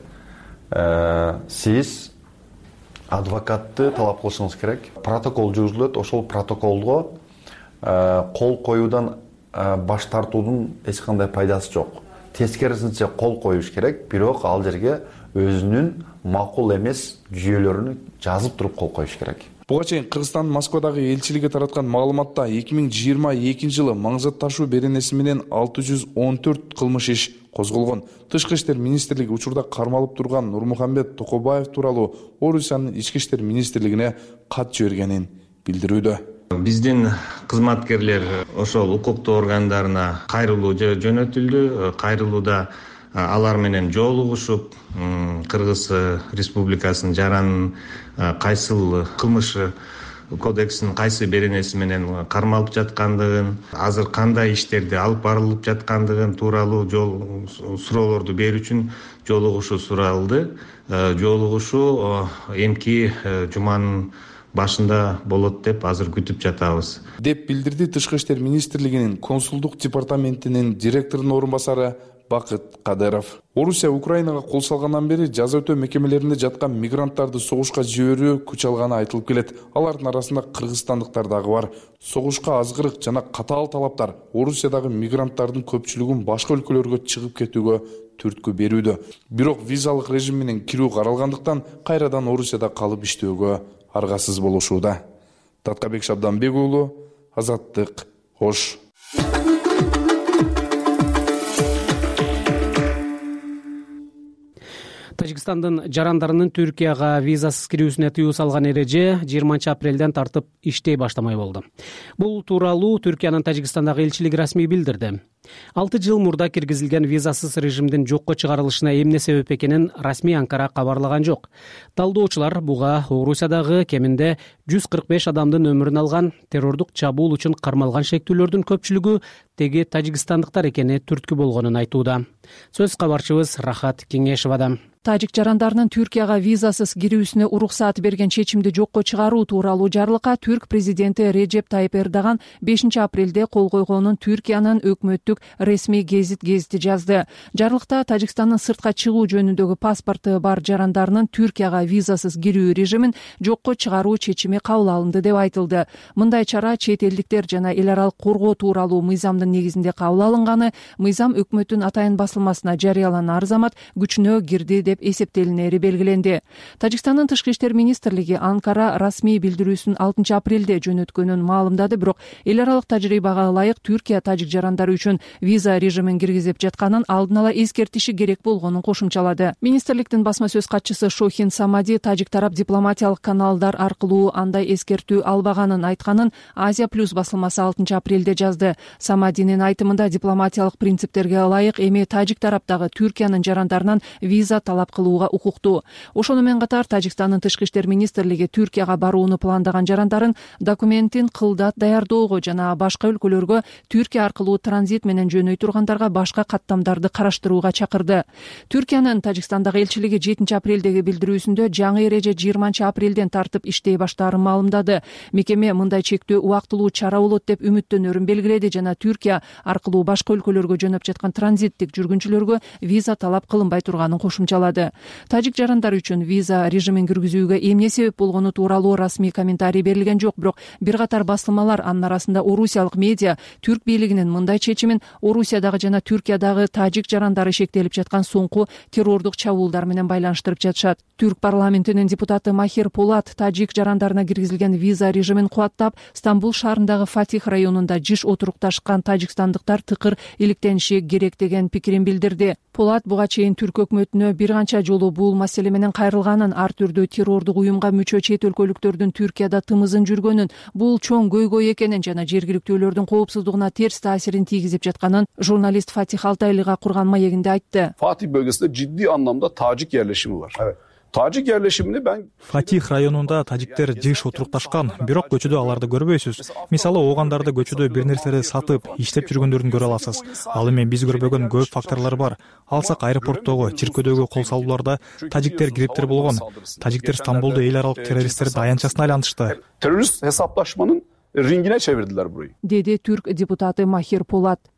S19: сиз адвокатты талап кылышыңыз керек. Протокол жүргүзүлөт, ошол протоколго кол коюудан баш тартуудун эч кандай пайдасы жок. Тескерисинче кол коюш керек, бирок ал жерге өзүнүн макул эмес жүйөлөрүн жазып туруп кол коюш керек.
S18: Буга чейин Кыргызстандын Москвадагы элчилиги тараткан маалыматта 2022 жылы маңзат ташуу беренеси менен 614 кылмыш иш козголгон. Тышкы иштер министрлиги учурда кармалып турган Нурмухамбет Токобаев тууралуу Орусиянын ички иштер министрлигине кат жибергенин билдирүүдө.
S20: Биздин кызматкерлер ошол укуктуу органдарына кайрылуу жөнөтүлдү. Кайрылууда алар менен жолугушуп, Кыргыз Республикасынын жаранын кайсыл кылмыш кодексинин кайсы беренеси менен кармалып жаткандыгын, азыр кандай иштерди алып барылып жаткандыгын тууралуу суроолорду берүү үчүн жолугушуу суралды. Жолугушуу эмки жуманын башында болот деп азыр күтүп жатабыз,
S18: деп билдирди Тышкы иштер министрлигинин консулдук департаментинин директорунун орун басары Бакыт Кадыров. Орусия Украинага кол салгандан бери жаза өтөө мекемелеринде жаткан мигранттарды согушка жиберүү күч алганы айтылып келет. Алардын арасында кыргызстандыктар дагы бар. Согушка азгырык жана катаал талаптар Орусиядагы мигранттардын көпчүлүгүн башка өлкөлөргө чыгып кетүүгө түрткү берүүдө. Бирок визалык режим менен кирүү каралгандыктан кайрадан Орусияда калып иштөөгө аргасыз болушууда. Таткабек Шабданбек уулу, Азаттык, Ош.
S2: Тажикстандын жарандарынын Түркияга визасыз кирүүсүнө тыюу салган эреже 20 апрелден тартып иштей баштамай болду. Бул тууралуу Түркиянын Тажикстандагы элчилиги расмий билдирди. 6 жыл мурда киргизилген визасыз режимдин жокко чыгарылышына эмне себеп экенин расмий Анкара кабарлаган жок. Талдоочулар буга Орусиядагы кеминде 145 адамдын өмүрүн алган террордук чабуул үчүн кармалган шектүүлөрдүн көпчүлүгү теги тажикстандыктар экени түрткү болгонун айтууда. Сөз кабарчыбыз Рахат Кеңешевадан.
S5: Тажик жарандарынын Түркияга визасыз кирүүсүнө уруксаат берген чечимди жокко чыгаруу тууралуу жарлыкка түрк президенти Реджеп Тайып Эрдоган 5 апрелде кол койгонун Түркиянын өкмөттүк ресми гезити жазды. Жарлыкта Тажикстандын сыртка чыгуу жөнүндөгү паспорту бар жарандарынын Түркияга визасыз кирүү режимин жокко чыгаруу чечими кабыл алынды деп айтылды. Мындай чара чет элдиктер жана эл аралык коргоо тууралуу мыйзамдын негизинде кабыл алынганы, мыйзам өкмөттүн атайын басылмасына жарыяланган арзамат күчүнө кирди деп эсептелинери белгиленди. Тажикстандын тышкы иштер министрлиги Анкара расмий билдирүүсүн 6 апрелде жөнөткөнүн маалымдады, бирок эл аралык тажрыйбага ылайык Түркия тажик жарандары үчүн виза режимин киргизип жатканын алдын ала эскертиши керек болгонун кошумчалады. Министрликтин басма сөз катчысы Шохин Самади тажик тарап дипломатиялык каналдар аркылуу андай эскертүү албаганын айтканын Азия плюс басылмасы 6 апрелде жазды. Самадинин айтымында дипломатиялык принциптерге ылайык эми тажик тараптагы Түркиянын жарандарынан виза талап кылууга укуктуу. Ошону менен катар Тажикстандын тышкы иштер министрлиги Түркияга барууну пландаган жарандарын документин кылдат даярдоого жана башка өлкөлөргө Түркия аркылуу транзит менен жөнөй тургандарга башка каттамдарды караштырууга чакырды. Түркиянын Тажикстандагы элчилиги 7 апрелдеги билдирүүсүндө жаңы эреже 20 апрелден тартып иштей баштаарын маалымдады. Мекеме мындай чектөө убактылуу чара болот деп үмүттөнөрүн белгиледи жана Түркия аркылуу башка өлкөлөргө жөнөп жаткан транзиттик жүргүнчүлөргө виза талап кылынбай турганын кошумчалады. Тажик жарандары үчүн виза режимин киргизүүгө эмне себеп болгону тууралуу расмий комментарий берилген жок, бирок бир катар басылмалар, анын арасында орусиялык медиа, түрк бийлигинин мындай чечимин Орусиядагы жана Түркиядагы тажик жарандары шектелип жаткан соңку террордук чабуулдар менен байланыштырып жатышат. Түрк парламентинин депутаты Махир Полат тажик жарандарына киргизилген виза режимин кубаттап, Стамбул шаарындагы Фатих районунда жиш отурукташкан тажикстандыктар тыкыр иликтениши керек деген пикирин билдирди. Полат буга чейин түрк өкмөтүнө бир канча жолу бул маселе менен кайрылганын, ар түрдүү террордук уюмга мүчө чет өлкөлүктөрдүн Түркияда тымызын жүргөнүн, бул чоң көйгөй экенин жана жергиликтүүлөрдүн коопсуздугуна терс таасирин тийгизип жатканын журналист Фатих Алтайлыга курган маегинде айтты.
S21: Fatih bölgesinde ciddi anlamda Tacik yerleşimi var. Evet. Tacik yerleşimini ben
S22: Фатих районунда тажиктер жыш отурукташкан, бирок көчөдө аларды көрбөйсүз. Мисалы оогандарды көчөдө бир нерселерди сатып, иштеп жүргөндөрүн көрө аласыз. Ал эми биз көрбөгөн көп факторлор бар. Алсак аэропорттогу, чиркөөдөгү кол салууларда тажиктер кириптер болгон. Тажиктер Стамбулду эл аралык террористтердин аянтчасына айлантышты.
S21: Terörist hesaplaşmanın ringine çevirdiler burayı.
S5: Dedi Türk депутаты Махир Полат.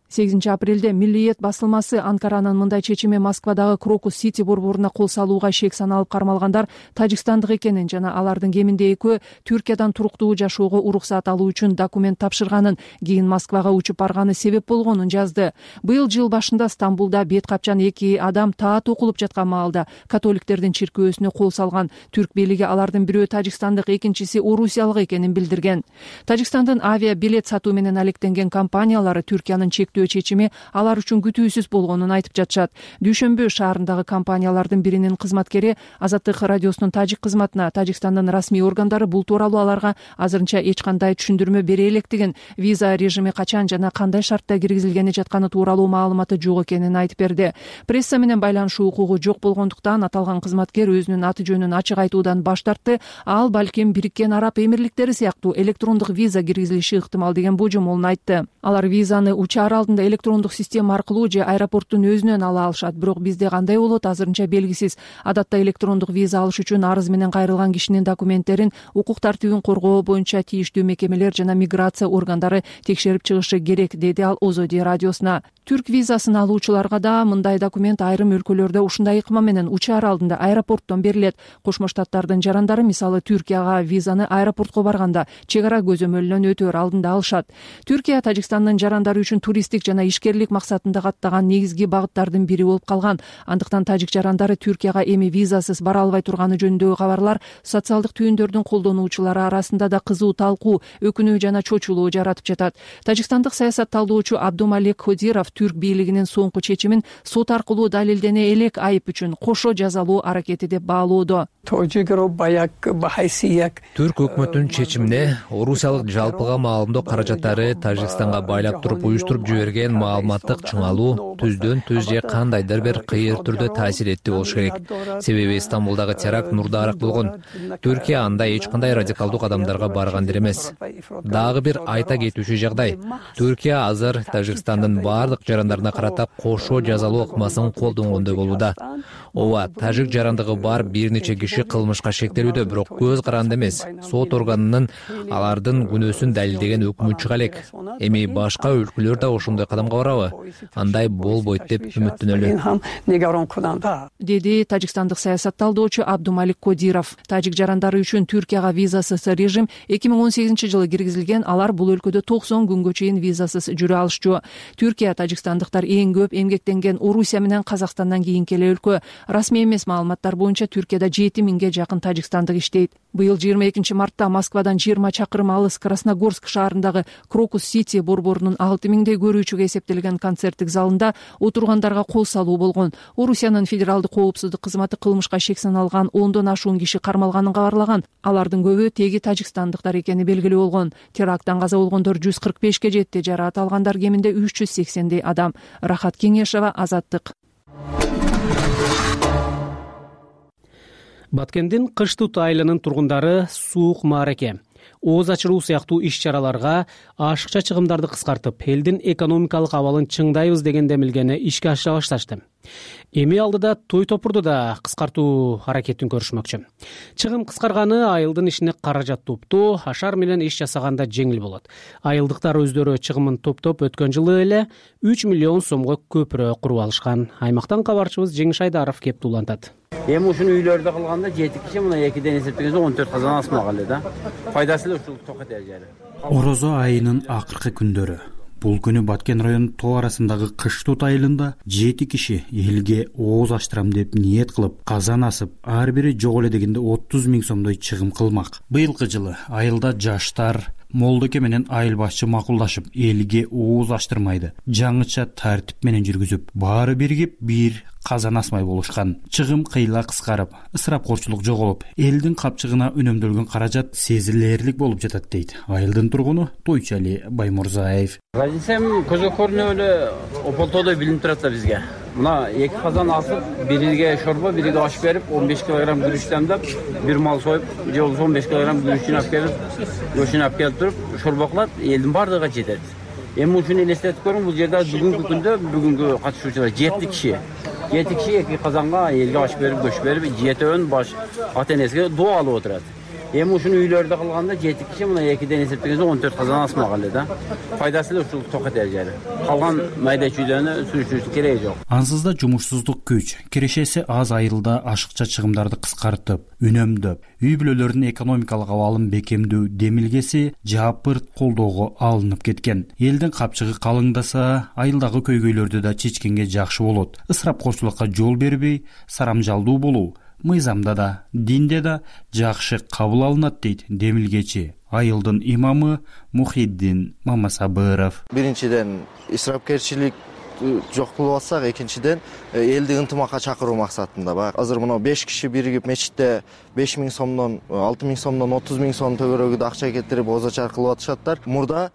S6: апрелде Миллиет басылмасы Анкаранын мындай чечими Москвадагы Крокус Сити борборуна кол салууга шек саналып кармалгандар тажикстандык экенин жана алардын кеминде экөө Түркиядан туруктуу жашоого уруксаат алуу үчүн документ тапшырганын, кийин Москвага учуп барганы себеп болгонун жазды. Быйыл жыл башында Стамбулда бет капчан 2 адам таат окулуп жаткан маалда католиктердин чиркөөсүнө кол салган. Түрк бийлиги алардын бирөө тажикстандык, экинчиси орусиялык экенин билдирген. Тажикстандын авиа билет сатуу менен алектенген компаниялары Түркиянын чектөө чечими алар үчүн күтүүсүз болгонун айтып жатышат. Дүйшөмбү шаарындагы компаниялардын биринин кызматкери Азаттык радиосунун тажик кызматына Тажикстандын расмий органдары бул тууралуу аларга азырынча эч кандай түшүндүрмө бере электигин, виза режими качан жана кандай шартта киргизилгени жатканы тууралуу маалыматы жок экенин айтып берди. Пресса менен байланышуу укугу жок болгондуктан аталган кызматкер өзүнүн аты жөнүн ачык айтуудан баш тартты. Ал балким Бириккен Араб Эмирликтери сыяктуу электрондук виза киргизилиши ыктымал деген божомолун айтты. Алар визаны учаар алдында электрондук система аркылуу же аэропорттун өзүнөн ала алышат, бирок бизде кандай болот азырынча белгисиз. Адатта электрондук виза алыш үчүн арыз менен кайрылган кишинин документтерин укук тартибин коргоо боюнча тийиштүү мекемелер жана миграция органдары текшерип чыгышы керек, деди ал Озоди радиосуна. Түрк визасын алуучуларга да мындай документ айрым өлкөлөрдө ушундай ыкма менен учаар алдында аэропорттон берилет. Кошмо Штаттардын жарандары мисалы Түркияга визаны аэропортко барганда чек ара көзөмөлүнөн өтөөр алдында алышат. Түркия Тажикстандын жарандары үчүн туристтик жана ишкерлик максатында каттаган негизги багыттардын бири болуп калган. Андыктан тажик жарандары Түркияга эми визасыз бара албай турганы жөнүндөгү кабарлар социалдык түйүндөрдүн колдонуучулары арасында да кызуу талкуу, өкүнүү жана чочулуу жаратып жатат. Тажикстандык саясат талдоочу Абдумалик Кодиров Түрк бийлигинин соңку чечимин сот аркылуу далилдене элек айып үчүн кошо жазалуу аракети деп баалоодо.
S7: Түрк өкмөтүнүн чечимине орусиялык жалпыга маалымдоо каражаттары Тажикстанга байлап туруп уюштуруп жиберген маалыматтык чыңалуу түздөн түз же кандайдыр бир кыйыр түрдө таасир этти болуш керек. Себеби Стамбулдагы теракт мурдараак болгон. Түркия анда эч кандай радикалдуу кадамдарга баргандыр эмес. Дагы бир айта кетүүчү жагдай. Түркия азыр Тажикстандын баардык жарандарына карата кошо жазалоо ыкмасын колдонгондой болууда. Ооба, тажик жарандыгы бар бир нече киши кылмышка шектелүүдө, бирок көз каранды эмес. Сот органынын алардын күнөөсүн далилдеген өкмү чыга элек. Эми башка өлкөлөр да ошондой кадамга барабы? Андай болбойт деп үмүттөнөлү,
S6: деди тажикстандык саясат талдоочу Абдумалик Кодиров. Тажик жарандары үчүн Түркияга визасыз режим 2018-жылы киргизилген. Алар бул өлкөдө 90 күнгө чейин визасыз жүрө алышчу. Түркия тажикстандыктар эң көп эмгектенген Орусия менен Казакстандан кийинки эле өлкө. Расмий эмес маалыматтар боюнча Түркияда 7000ге жакын тажикстандык иштейт. Быйыл 22 мартта Москвадан 20 чакырым алыс Красногорск шаарындагы Крокус Сити борборунун 6000дей көрүүчүгө эсептелген концерттик залында отургандарга кол салуу болгон. Орусиянын федералдык коопсуздук кызматы кылмышка шек саналган 10дон ашуун киши кармалганын кабарлаган. Алардын көбү теги тажикстандыктар экени белгилүү болгон. Теракттан каза болгондор 145ке жетти, жараат алгандар кеминде 380дей адам. Рахат Кеңешова, Азаттык.
S2: Баткендин Кыштут айылынын тургундары суук маареке, ооз ачыруу сыяктуу иш-чараларга ашыкча чыгымдарды кыскартып, элдин экономикалык абалын чыңдайбыз деген демилгени ишке ашыра башташты. Эми алдыда той топурду да кыскартуу аракетин көрүшмөкчү. Чыгым кыскарганы айылдын ишине каражат топтоо, ашар менен иш жасаганда жеңил болот. Айылдыктар өздөрү чыгымын топтоп өткөн жылы эле 3 миллион сомго көпүрө куруп алышкан. Аймактан кабарчыбыз Жеңиш Айдаров кеп туулантат.
S23: Эми ушуну үйлөрдө кылганда 7 киши мына 2ден эсептегенде 14 казан асмаган эле да. Пайдасы эле ушул токет жери.
S24: Орозо айынын акыркы күндөрү. Бул күнү Баткен районунун тоо арасындагы Кыштут айылында 7 киши элге ооз аштырам деп ниет кылып, казан асып, ар бири жок эле дегенде 30 000 сомдой чыгым кылмак. Быйылкы жылы айылда жаштар Молдоке менен айыл башчы макулдашып, элге ооз аштырмайды. Жаңыча тартип менен жүргүзүп, баары биригип бир казан асмай болушкан. Чыгым кыйла кыскарып, ысырапкорчулук жоголуп, элдин капчыгына үнөмдөлгөн каражат сезилерлик болуп жатат дейт айылдын тургуну Тойчали Баймурзаев.
S23: Разисем көзгө көрүнүп эле ополтодой билинип турат да бизге. Мына 2 казан асып, бириге шорба, бириге аш берип, 15 кг күрүч дамдап, бир мал союп, же 15 кг күрүчүн алып келип, өшүн алып келип туруп, шорба кылат, элдин бардыгы жетет. Эми ушуну элестетип көрүң, бул жерде бүгүнкү күндө бүгүнкү катышуучулар 7 киши. 7 киши 2 казанга элге аш берип, көч берип, жетөөн баш ата энесине доо алып отурат. Эми ушуну үйлөрдө кылганда 7 киши мына 2ден эсептегенде 14 казан асмак эле да. Пайдасы эле ушул токет жери. Калган майда чүйдөнү сүрүшүүсү кереги жок.
S24: Ансыз да жумушсуздук күч, кирешеси аз айылда ашыкча чыгымдарды кыскартып, үнөмдөп, үй бүлөлөрдүн экономикалык абалын бекемдөө демилгеси жапырт колдоого алынып кеткен. Элдин капчыгы калыңдаса, айылдагы көйгөйлөрдү да чечкенге жакшы болот. Ысырапкорчулукка жол бербей, сарамжалдуу болуу мыйзамда да, динде да жакшы кабыл алынат дейт демилгечи, айылдын имамы Мухиддин Мамасабыров.
S1: Биринчиден исрапкерчилик жок кылып алсак, экинчиден элди ынтымакка чакыруу максатында. Баягы азыр мына 5 киши биригип мечитте 5 миң сомдон 6 миң сомдон 30 миң сом төгөрөгүдө акча кетирип озачар кылып атышаттар. Мурда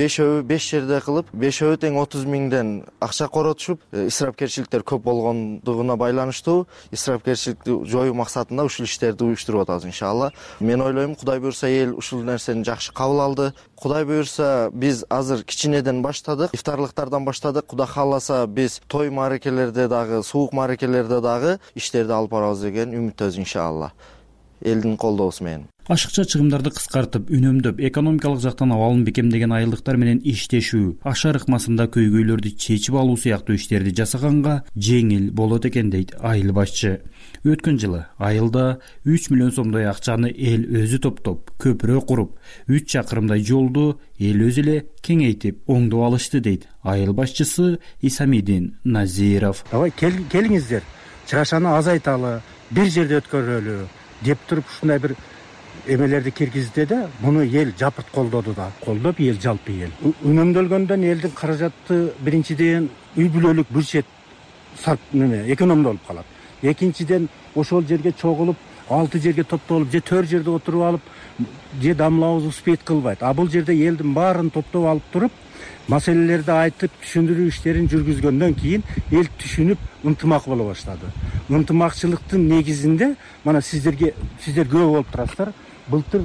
S1: 5 жерде кылып 5 тең 30 миңден акча коротушуп, исрапкерчиликтер көп болгондугуна байланыштуу исрапкерчиликти жоюу максатында ушул иштерди уюштуруп атабыз иншалла. Мен ойлойм, Кудай буйрса эл ушул нерсени жакшы кабыл алды. Кудай буйрса биз азыр кичинеден баштадык, ифтарлыктардан баштадык. Кудай кааласа биз той мааракелерде дагы, суук мааракелерде дагы иштерди алып барабыз деген үмүттөбүз иншалла. Элдин колдоосу менен.
S24: Ашыкча чыгымдарды кыскартып, үнөмдөп, экономикалык жактан абалын бекемдеген айылдыктар менен иштешүү, ашар ыкмасында көйгөйлөрдү чечип алуу сыяктуу иштерди жасаганга жеңил болот экен дейт айыл башчы. Өткөн жылы айылда 3 миллион сомдой акчаны эл өзү топтоп, көпүрө куруп, 3 чакырымдай жолду эл өзү эле кеңейтип, оңдоп алышты дейт айыл башчысы Исамидин Назиров.
S8: Давай келиңиздер, чыгашаны азайталы, бир жерде өткөрөлү деп туруп ушундай бир эмелерди киргизди да, муну эл жапырт колдоду да. Колдоп эл жалпы эл. Үнөмдөлгөндөн элдин каражаты биринчиден үй бүлөлүк бюджет сарп экономдолуп калат. Экинчиден ошол жерге чогулуп, 6 жерге топтолуп, же 4 жерде отуруп алып, же дамлабыз успейт кылбайт. А бул жерде элдин баарын топтоп алып туруп, маселелерди айтып, түшүндүрүү иштерин жүргүзгөндөн кийин эл түшүнүп, ынтымак боло баштады. Ынтымакчылыктын негизинде мына сиздер күбө болуп турасыздар. Былтыр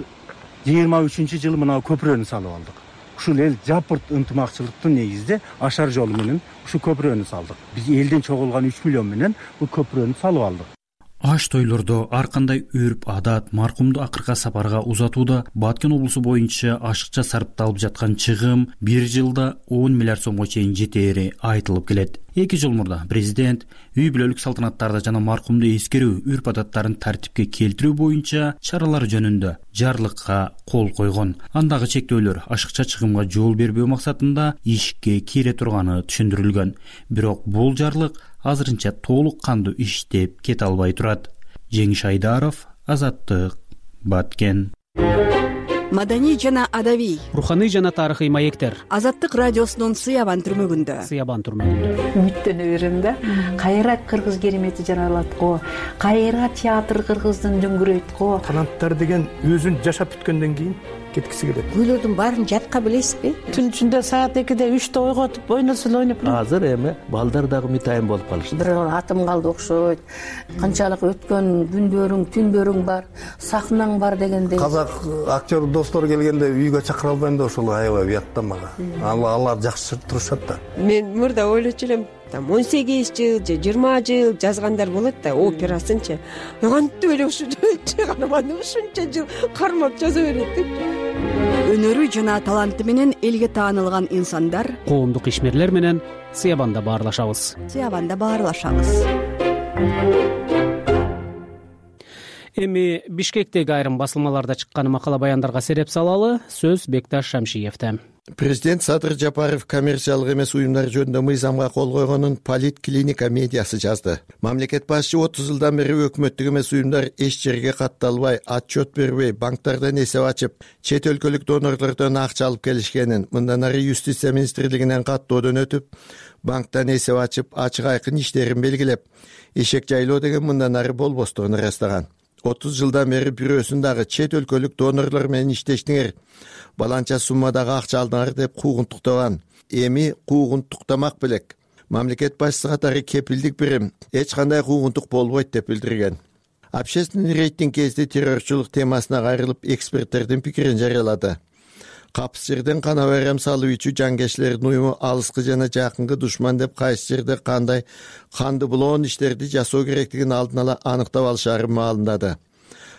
S8: 23-жылы мына көпүрөнү салып алдык. Ушул эл жапырт ынтымакчылыктын негизинде ашар жолу менен ушу көпүрөнү салдык. Биз элден чогулган 3 миллион менен бул көпүрөнү салып алдык.
S24: Аш тойлордо ар кандай үрп адат маркумду акыркы сапарга узатууда Баткен облусу боюнча ашыкча сарпталып жаткан чыгым 1 жылда 10 миллиард сомго чейин жетери айтылып келет. 2 жыл мурда президент үй бүлөлүк салтанаттарды жана маркумду эскерүү, үрп адаттарын тартипке келтирүү боюнча чаралар жөнүндө жарлыкка кол койгон. Андагы чектөөлөр ашыкча чыгымга жол бербөө максатында ишке кире турганы түшүндүрүлгөн. Бирок бул жарлык азырынча толук кандуу иштеп кете албай турат. Жеңиш Айдаров, Азаттык, Баткен.
S9: Маданий жана адабий,
S2: руханий жана тарыхый маектер.
S9: Азаттык радиосунун Сыябан түрмөгүндө.
S11: Үмүттөнө берем да. Кайра кыргыз керемети жаралат го, кайра театр кыргыздын дөңгүрөйт го.
S25: Канаттар деген өзүн жашап бүткөндөн кийин кеткиси келет.
S9: Күйлөрдүн баарын жатка билесизби?
S11: Түн ичинде саат 2-де 3-те ойготуп, ойносул ойноп.
S25: Азыр эми балдар дагы мытайын болуп калышты.
S9: Бир атым калды окшойт. Канчалык өткөн күндөрүң, түндөрүң бар, сахнаң бар дегендей.
S25: Казак актер достор келгенде үйгө чакыра албайм да, ошол аябай уят да мага. Алар жакшы турушат да.
S26: Мен мурда ойлочу элем, 18 жыл же 20 жыл жазгандар болот да, операсынчы. Кантип эле ушунча жыл кармап жаза берет деп.
S9: Өнөрү жана таланты менен элге таанылган инсандар,
S2: Коомдук ишмерлер менен Сыябанда баарлашабыз. Эми Бишкектеги айрым басылмаларда чыккан макала баяндарга сереп салалы. Сөз Бекташ Шамшиевде.
S27: Президент Садыр Жапаров коммерциялык эмес уюмдар жөнүндө мыйзамга кол койгонун Политклиника медиасы жазды. Мамлекет башчы 30 жылдан бери өкмөттүк эмес уюмдар эч жерге катталбай, отчет бербей, банктардан эсеп ачып, чет өлкөлүк донорлордон акча алып келишкенин, мындан ары Юстиция министрлигинен каттоодон өтүп, банктан эсеп ачып, ачык айкын иштерин белгилеп, эшек жайлоо деген мындан ары болбостугун ырастаган. 30 жылдан бери бирөөсүн дагы чет өлкөлүк донорлор менен иштештиңер, баланча суммадагы акча алдыңар деп куугунтуктаган. Эми куугунтуктамак белек. Мамлекет башчысы катары кепилдик бирим эч кандай куугунтук болбойт деп билдирген. Общественный рейтинг кезде террорчулук темасына кайрылып эксперттердин пикирин жарыялады. Капыс жерден кана байрам салуучу жангерчилердин уюму алыскы жана жакынкы душман деп кайсы жерде кандай канды булоон иштерди жасоо керектигин алдын ала аныктап алышаарын маалымдады.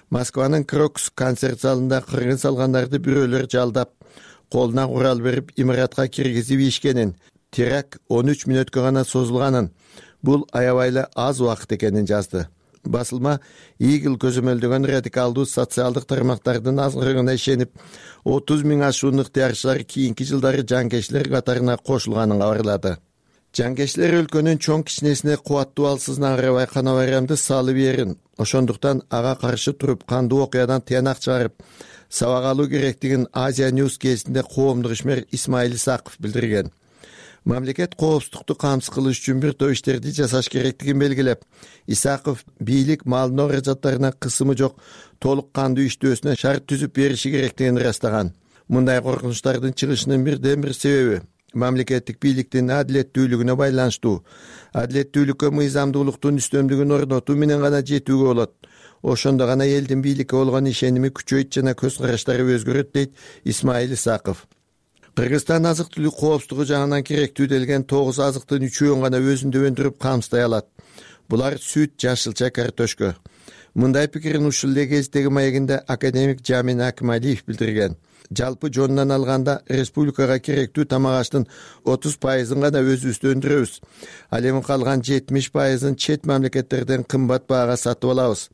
S27: Москванын Крокус концерт залында кыргын салгандарды бирөөлөр жалдап, колуна курал берип имаратка киргизип ийишкенин, теракт 13 мүнөткө гана созулганын, бул аябай эле аз убакыт экенин жазды. Басылма Игл көзөмөлдөгөн радикалдуу социалдык тармактардын азгырыгына ишенип, 30 000 ашуун ыктыярчылар кийинки жылдары жанкечтилер катарына кошулганын кабарлады. Жанкечтилер өлкөнүн чоң кичинесине кубаттуу алсызына карабай кана байрамды салып берин, ошондуктан ага каршы туруп кандуу окуядан тыянак чыгарып, сабак алуу керектигин Азия Ньюс гезитинде коомдук ишмер Исмаил Исаков билдирген. Мамлекет коопсуздукту камсыз кылыш үчүн бир топ иштерди жасаш керектигин белгилеп, Исаков бийлик малдын каражаттарына кысымы жок толук кандуу иштөөсүнө шарт түзүп бериши керектигин ырастаган. Мындай коркунучтардын чыгышынын бирден бир себеби мамлекеттик бийликтин адилеттүүлүгүнө байланыштуу. Адилеттүүлүккө мыйзамдуулуктун үстөмдүгүн орнотуу менен гана жетүүгө болот. Ошондо гана элдин бийликке болгон ишеними күчөйт жана көз караштары өзгөрөт, дейт Исмаил Исаков. Кыргызстан азык-түлүк коопсуздугу жагынан керектүү делген 9 азыктын 3-өн гана өзүндө өндүрүп камсыздай алат. Булар сүт, жашылча, картошка. Мындай пикирин ушул эле кездеги маегинде академик Жамин Акималиев билдирген. Жалпы жонунан алганда республикага керектүү тамак аштын 30%-ын гана өзүбүздө өндүрөбүз. Ал эми калган 70%-ын чет мамлекеттерден кымбат баага сатып алабыз.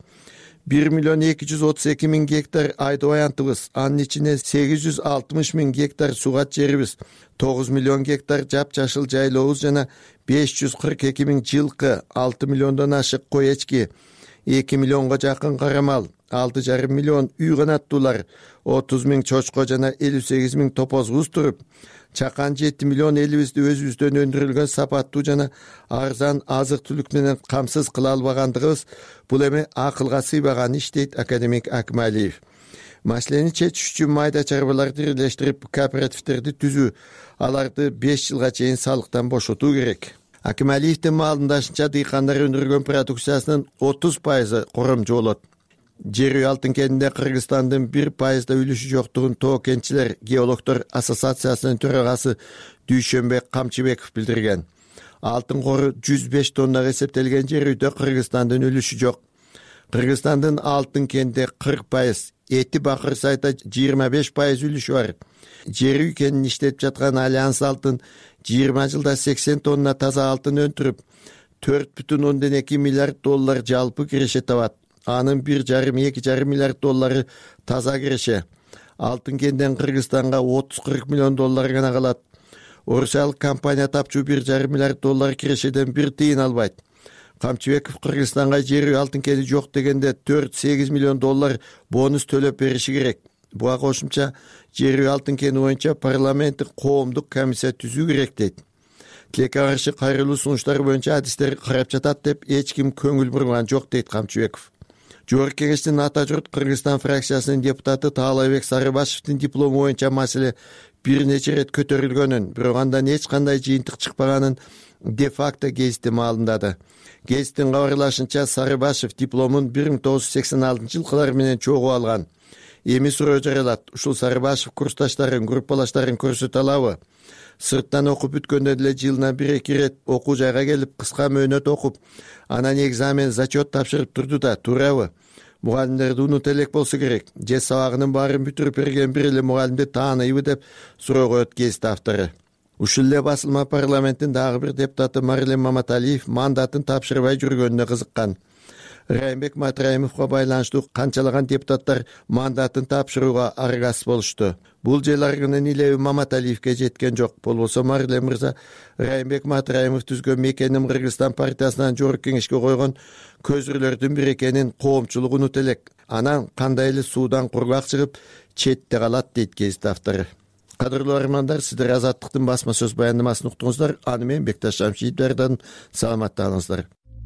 S27: 1.232.000 гектар айдоо аянтыбыз, анын ичине 860.000 гектар сугат жерибиз, 9 миллион гектар жап-жашыл жайлообуз жана 542.000 жылкы, 6 миллиондон ашык кой эчки, 2 миллионго жакын карамал, 6,5 миллион үй канаттуулар, 30.000 чочко жана 58.000 топозубуз туруп, чакан 7 миллион элибизди өзүбүздөн өндүрүлгөн сапаттуу жана арзан азык-түлүк менен камсыз кыла албагандыгыбыз бул эми акылга сыйбаган иш, дейт академик Акималиев. Маселени чечиш үчүн майда чарбаларды бирлештирип кооперативдерди түзүү, аларды 5 жылга чейин салыктан бошотуу керек. Акималиевдин маалымдашынча дыйкандар өндүргөн продукциясынын 30% коромжу болот. Жер үй алтын кенинде Кыргызстандын 1% үлүшү жоктугун Тоо кентчилер геологдор ассоциациясынын төрагасы Дүйшөнбек Камчыбеков билдирген. Алтын кору 105 тоннага эсептелген жер үйдө Кыргызстандын үлүшү жок. Кыргызстандын алтын кенинде 40%, эти бакыр сайта 25% үлүшү бар. Жер үй кенин иштеп жаткан Альянс алтын 20 жылда 80 тонна таза алтын өндүрүп, 4,2 миллиард доллар жалпы киреше табат. Анын 1,5-2,5 миллиард доллары таза киреше. Алтын кенден Кыргызстанга 30-40 миллион доллар гана калат. Орусиялык компания тапчу 1,5 миллиард доллар кирешеден бир тыйын албайт. Камчыбеков Кыргызстанга жер үй алтын кени жок дегенде 4-8 миллион доллар бонус төлөп бериши керек. Буга кошумча жер үй алтын кени боюнча парламенттик коомдук комиссия түзүү керек, дейт. Тилекке каршы кайрылуу сунуштар боюнча адистер карап жатат деп эч ким көңүл бурган жок, дейт Камчыбеков. Жогорку кеңештин Ата журт Кыргызстан фракциясынын депутаты Таалайбек Сарыбашевдин диплому боюнча маселе бир нече ирет көтөрүлгөнүн, бирок андан эч кандай жыйынтык чыкпаганын де-факто гезити маалымдады. Гезиттин кабарлашынча Сарыбашев дипломун 1986-жылкылар менен чогуу алган. Эми суроо жаралат. Ушул Сарыбашев курсташтарын, группалаштарын көрсөтө алабы? Сырттан окуп бүткөндө деле жылына 1-2 ирет окуу жайга келип, кыска мөөнөт окуп, анан экзамен, зачет тапшырып турду да, туурабы? Мугалимдерди унут элек болсо керек. Же сабагынын баарын бүтүрүп берген бир эле мугалимди тааныйбы деп суроо коет гезит автору. Ушул эле басылма парламенттин дагы бир депутаты Марлен Маматалиев мандатын тапшырбай жүргөнүнө кызыккан. Райымбек Матраимовго байланыштуу канчалаган депутаттар мандатын тапшырууга аргасыз болушту. Бул жыл аргынын илеби Маматалиевге жеткен жок. Болбосо Марлен мырза Райымбек Матраимов түзгөн Мекеним Кыргызстан партиясынан жогорку кеңешке койгон көзүрлөрдүн бири экенин коомчулук унут элек. Анан кандай эле суудан кургак чыгып четте калат, дейт гезит автору. Кадырлуу армандар, сиздер Азаттыктын басма сөз баяндамасын уктуңуздар. Аны мен Бекташ Шамшиев даярдадым. Саламаттаңыздар.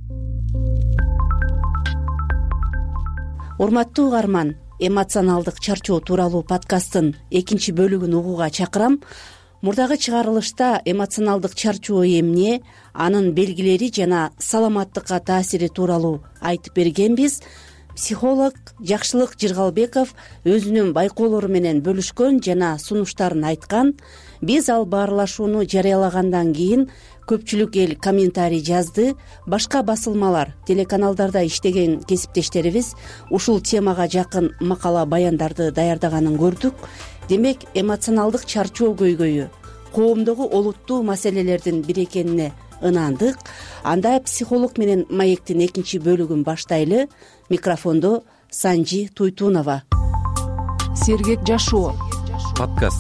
S3: Урматтуу угарман, эмоционалдык чарчоо тууралуу подкасттын экинчи бөлүгүн угууга чакырам. Мурдагы чыгарылышта эмоционалдык чарчоо эмне, анын белгилери жана саламаттыкка таасири тууралуу айтып бергенбиз. Психолог Жакшылык Жыргалбеков өзүнүн байкоолору менен бөлүшкөн жана сунуштарын айткан. Биз ал баарлашууну жарыялагандан кийин көпчүлүк эл комментарий жазды. Башка басылмалар, телеканалдарда иштеген кесиптештерибиз ушул темага жакын макала баяндарды даярдаганын көрдүк. Демек, эмоционалдык чарчоо көйгөйү коомдогу олуттуу маселелердин бири экенине ынандык. Анда психолог менен маектин экинчи бөлүгүн баштайлы. Микрофондо Санжи Туйтунова.
S6: Сергек жашоо
S10: подкаст.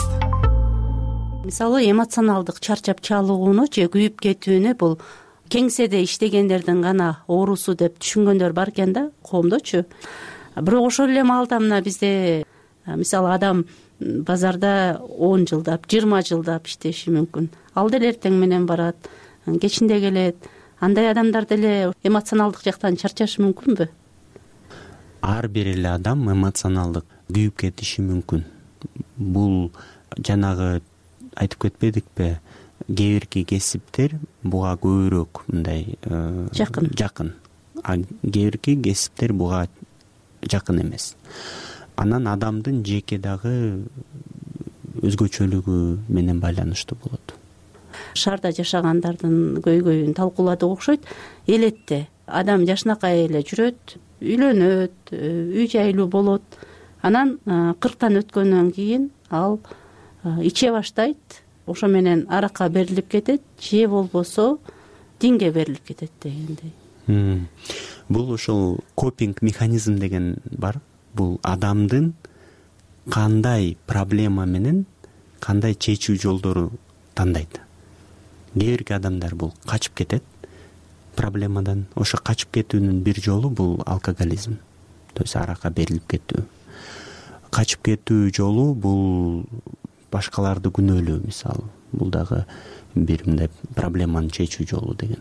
S3: Мисалы, эмоционалдык чарчап чалууну же күйүп кетүүнү бул кеңседе иштегендердин гана оорусу деп түшүнгөндөр бар экен да, коомдочу. Бирок ошол эле маалда мына бизде мисалы адам базарда 10 жылдап, 20 жылдап иштеши мүмкүн. Ал деле эртең менен барат, кечинде келет. Андай адамдар деле эмоционалдык жактан чарчашы мүмкүнбү?
S12: Ар бир эле адам эмоционалдык күйүп кетиши мүмкүн. Бул жанагы айтып кетпедикпи, кээ бирки кесиптер буга көбүрөөк мындай жакын. А кээ бирки кесиптер буга жакын эмес. Анан адамдын жеке дагы өзгөчөлүгү менен байланыштуу болот.
S3: Шаарда жашагандардын көйгөйүн талкууладык окшойт. Элетте адам жашынакай эле жүрөт, үйлөнөт, үй жайлуу болот. Анан 40тан өткөндөн кийин ал иче баштайт, ошо менен аракка берилип кетет, же болбосо динге берилип кетет дегендей.
S12: Бул ошол копинг механизм деген бар. Бул адамдын кандай проблема менен кандай чечүү жолдору тандайт. Кээ бирки адамдар бул качып кетет проблемадан. Ошо качып кетүүнүн бир жолу бул алкоголизм, то есть аракка берилип кетүү. Качып кетүү жолу бул башкаларды күнөөлөө, мисалы. Бул дагы бир мындай проблеманы чечүү жолу деген.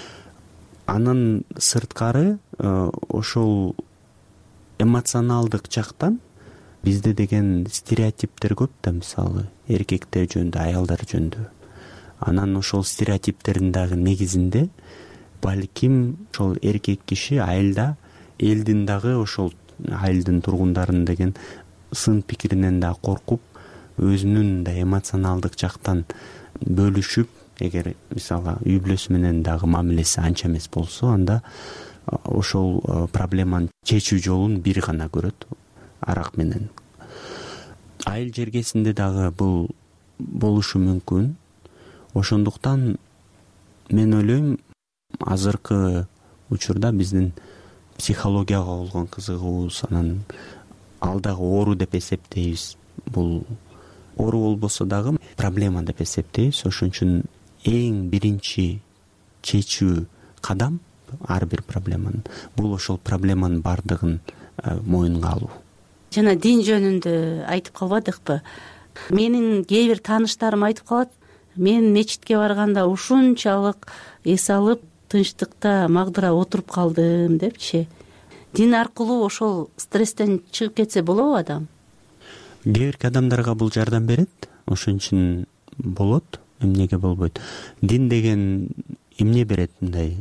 S12: Анын сырткары ошол эмоционалдык жактан бизде деген стереотиптер көп да, мисалы, эркектер жөнүндө, аялдар жөнүндө. Анан ошол стереотиптердин дагы негизинде балким ошол эркек киши айылда элдин дагы ошол айылдын тургундарын деген сын пикиринен да коркуп, өзүнүн да эмоционалдык жактан бөлүшүп, эгер мисалы үй бүлөсү менен дагы мамилеси анча эмес болсо, анда ошол проблеманы чечүү жолун бир гана көрөт, арак менен. Айыл жергесинде дагы бул болушу мүмкүн. Ошондуктан мен ойлойм, азыркы учурда биздин психологияга болгон кызыгуубуз, анан ал дагы оору деп эсептейбиз. Бул оору болбосо дагы проблема деп эсептейбиз. Ошон үчүн эң биринчи чечүү кадам ар бир проблеманын бул ошол проблеманын бардыгын моюнга алуу.
S3: Жана дин жөнүндө айтып калбадыкпы? Менин кээ бир тааныштарым айтып калат, мен мечитке барганда ушунчалык эс алып, тынчтыкта магдыра отуруп калдым депчи. Дин аркылуу ошол стресстен чыгып кетсе болобу адам?
S12: Кээ бирки адамдарга бул жардам берет, ошон үчүн болот, эмнеге болбойт. Дин деген эмне берет, мындай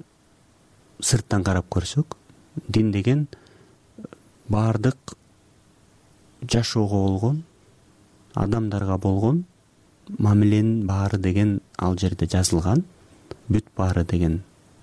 S12: сырттан карап көрсөк, дин деген баардык жашоого болгон, адамдарга болгон мамиленин баары деген ал жерде жазылган, бүт баары деген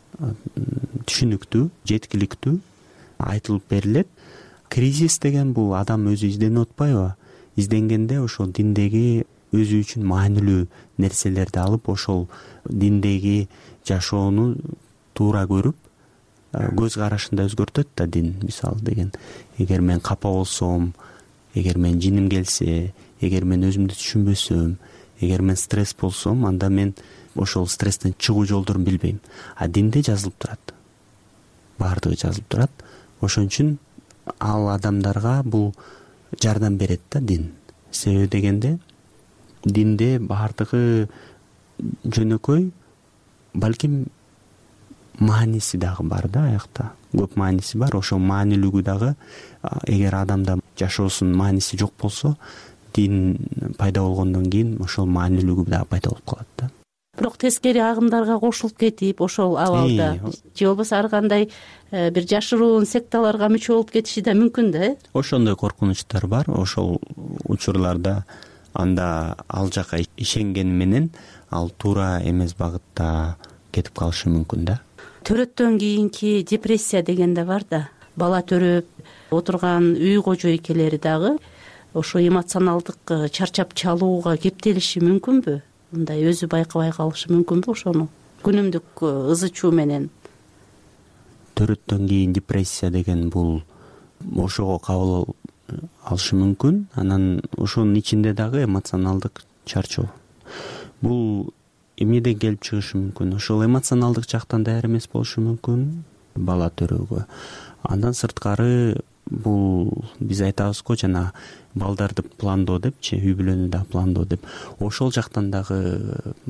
S12: түшүнүктүү, жеткиликтүү айтылып берилет. Кризис деген бул адам өзү изденип атпайбы? Изденгенде ошол диндеги өзү үчүн маанилүү нерселерди алып, ошол диндеги жашоону туура көрүп, көз карашын да өзгөртөт да дин, мисалы деген. Эгер мен капа болсом, эгер мен жиним келсе, эгер мен өзүмдү түшүнбөсөм, эгер мен стресс болсом, анда мен ошол стресстен чыгуу жолдорун билбейм. А динде жазылып турат. Баардыгы жазылып турат. Ошон үчүн ал адамдарга бул жардам берет да дин. Себеби дегенде динде баардыгы жөнөкөй, балким мааниси дагы бар да, аякта көп мааниси бар. Ошол маанилүүгү дагы эгер адамда жашоосунун мааниси жок болсо, дин пайда болгондон кийин ошол маанилүүгү дагы пайда болуп калат да.
S3: Бирок тескери агымдарга кошулуп кетип, ошол абалда же болбосо ар кандай бир жашыруун секталарга мүчө болуп кетиши да мүмкүн да.
S12: Ошондой коркунучтар бар. Ошол учурларда анда ал жака ишенгени менен ал туура эмес багытта кетип калышы мүмкүн да.
S3: Төрөттөн кийинки депрессия деген да бар да. Бала төрөп отурган үй кожо экелери дагы ошо эмоционалдык чарчап чалууга кептелиши мүмкүнбү? Мындай өзү байкабай калышы мүмкүнбү ошону күнүмдүк ызы чуу менен?
S12: Төрөттөн кийин депрессия деген бул ошого кабыл алышы мүмкүн. Анан ошонун ичинде дагы эмоционалдык чарчоо. Бул эмнеден келип чыгышы мүмкүн? Ошол эмоционалдык жактан даяр эмес болушу мүмкүн бала төрөөгө. Андан сырткары бул биз айтабыз го жана балдарды пландоо депчи, үй бүлөнү да пландоо деп. Ошол жактан дагы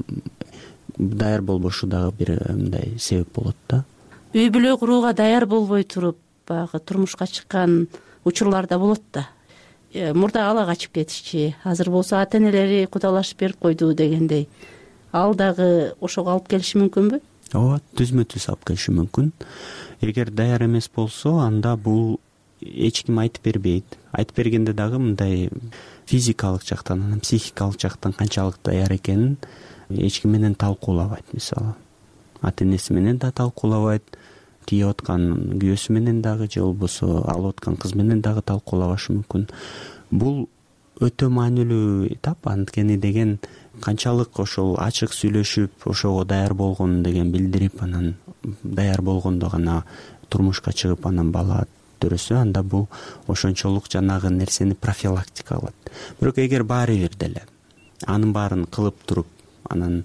S12: даяр болбошу дагы бир мындай себеп болот да.
S3: Үй бүлө курууга даяр болбой туруп баягы турмушка чыккан учурлар да болот да. Мурда ала качып кетишчи, азыр болсо ата энелери кудалашып берип койду дегендей. Ал дагы ошого алып келиши мүмкүнбү?
S12: Ооба, түзмө-түз алып келиши мүмкүн. Эгер даяр эмес болсо, анда бул эч ким айтып бербейт. Айтып бергенде дагы мындай физикалык жактан, анан психикалык жактан канчалык даяр экенин эч ким менен талкуулабайт. Мисалы, ата энеси менен да талкуулабайт, тийип аткан күйөөсү менен дагы же болбосо алып аткан кыз менен дагы талкуулабашы мүмкүн. Бул өтө маанилүү этап, анткени деген канчалык ошол ачык сүйлөшүп, ошого даяр болгонун деген билдирип, анан даяр болгондо гана турмушка чыгып, анан бала төрөсө, анда бул ошончолук жанагы нерсени профилактика кылат. Бирок эгер баары бир деле анын баарын кылып туруп, анан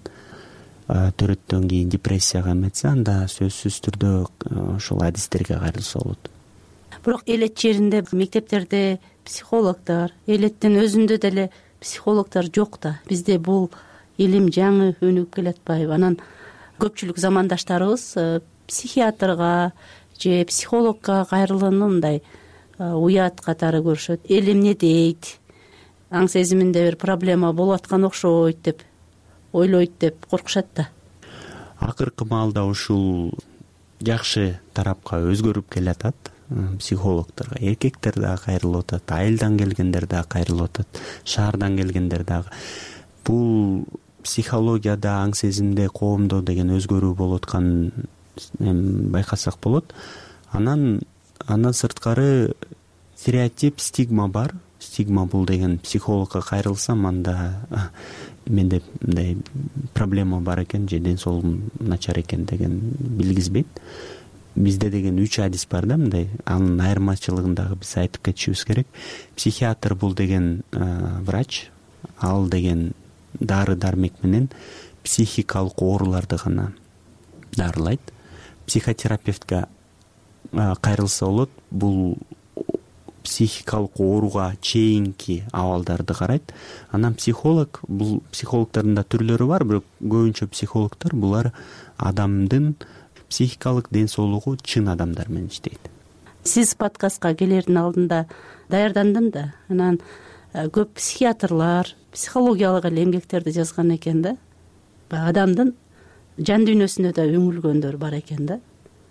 S12: төрөттөн кийин депрессияга эметсе, анда сөзсүз түрдө ошол адистерге кайрылса болот.
S3: Бирок элет жеринде, мектептерде психологдор, элеттин өзүндө деле психологдор жок да. Бизде бул илим жаңы өнүгүп келатпайбы? Анан көпчүлүк замандаштарыбыз психиатрга же психологко кайрылууну мындай уят катары көрүшөт. Эл эмне дейт? Аң сезиминде бир проблема болуп аткан окшойт деп ойлойт деп коркушат да.
S12: Акыркы маалда ушул жакшы тарапка өзгөрүп келатат. Психологдорго эркектер дагы кайрылып атат, айылдан келгендер дагы кайрылып атат, шаардан келгендер дагы. Бул психологияда, аң сезимде, коомдо деген өзгөрүү болуп атканын байкасак болот. Анан сырткары стереотип, стигма бар. Стигма бул деген психологко кайрылсам, анда менде мындай проблема бар экен, же ден соолугум начар экен деген билгизбейт. Бизде деген 3 адис бар да, мындай. Анын айырмачылыгын дагы биз айтып кетишибиз керек. Психиатр бул деген врач, ал деген дары дармек менен психикалык ооруларды гана дарылайт. Психотерапевтке кайрылса болот, бул психикалык ооруга чейинки абалдарды карайт. Анан психолог, бул психологдордун да түрлөрү бар, бирок көбүнчө психологдор булар адамдын психикалык ден соолугу чын адамдар менен иштейт.
S3: Сиз подкастка келердин алдында даярдандым да. Анан көп психиатрлар психологиялык эмгектерди жазган экен да. Адамдын жан дүйнөсүнө да үңүлгөндөр бар экен да.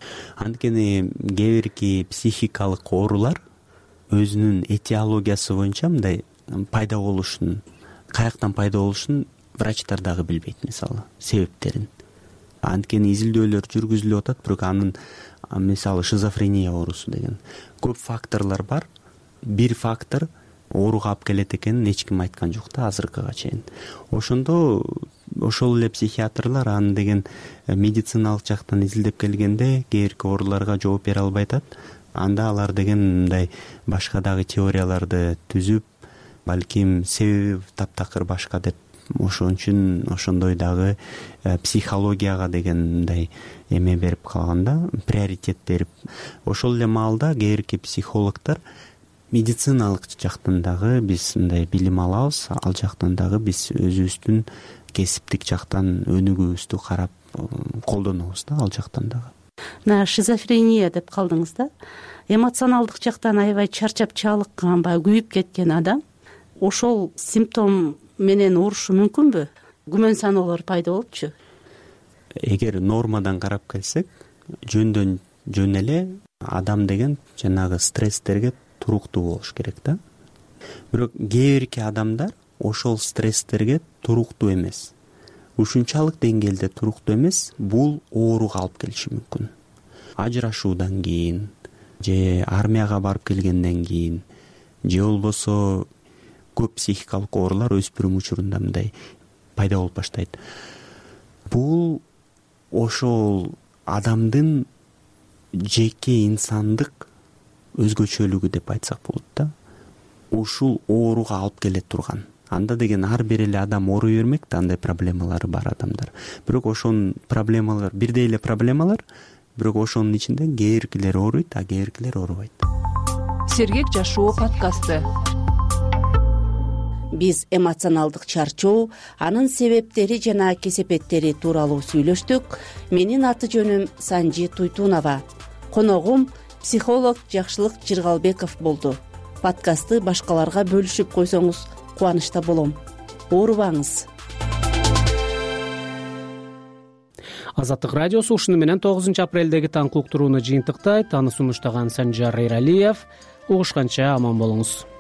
S12: Анткени кээ бирки психикалык оорулар өзүнүн этиологиясы боюнча мындай пайда болушун, каяктан пайда болушун врачтар дагы билбейт, мисалы, себептерин. Анткени изилдөөлөр жүргүзүлүп атат, бирок анын мисалы шизофрения оорусу деген көп факторлор бар. Бир фактор ооруга алып келет экенин эч ким айткан жок да азыркыга чейин. Ошондо ошол эле психиатрлар аны деген медициналык жактан изилдеп келгенде кээ бирки ооруларга жооп бере албай атат. Анда алар деген мындай башка дагы теорияларды түзүп, балким себеби таптакыр башка деп, ошон үчүн ошондой дагы психологияга деген мындай эме берип калганда, приоритет берип. Ошол эле маалда кээ бирки психологдор медициналык жактан дагы биз мындай билим алабыз, ал жактан дагы биз өзүбүздүн кесиптик жактан өнүгүүбүздү карап колдонобуз да, ал жактан дагы.
S3: Мына шизофрения деп калдыңыз да. Эмоционалдык жактан аябай чарчап чалыккан, күйүп кеткен адам ошол симптом менен оорушу мүмкүнбү? Күмөн саноолор пайда болупчу?
S12: Эгер нормадан карап келсек, жөндөн жөн эле адам деген жанагы стресстерге туруктуу болуш керек да. Бирок кээ бирки адамдар ошол стресстерге туруктуу эмес. ушунчалык деңгээлде туруктуу эмес, бул ооруга алып келиши мүмкүн. Ажырашуудан кийин же армияга барып келгенден кийин же болбосо көп психикалык оорулар өспүрүм учурунда мындай пайда болуп баштайт. Бул ошол адамдын жеке инсандык өзгөчөлүгү деп айтсак болот да. Ушул ооруга алып келе турган. Анда деген ар бир эле адам ооруй бермек да, андай проблемалары бар адамдар. Бирок ошонун проблемалар бирдей эле проблемалар, бирок ошонун ичинде кээркилер ооруйт, а кээркилер оорубайт.
S6: Сергек жашоо подкасты.
S3: Биз эмоционалдык чарчоо, анын себептери жана кесепеттери тууралуу сүйлөштүк. Менин аты жөнүм Санжи Туйтунова. Коногум психолог Жакшылык Жыргалбеков болду. Подкастты башкаларга бөлүшүп койсоңуз кубанычта болом. Оорубаңыз.
S2: Азаттык радиосу ушуну менен 9 апрелдеги таңкы уктурууну жыйынтыктайт. Аны сунуштаган Санжар Эралиев. Угушканча аман болуңуз.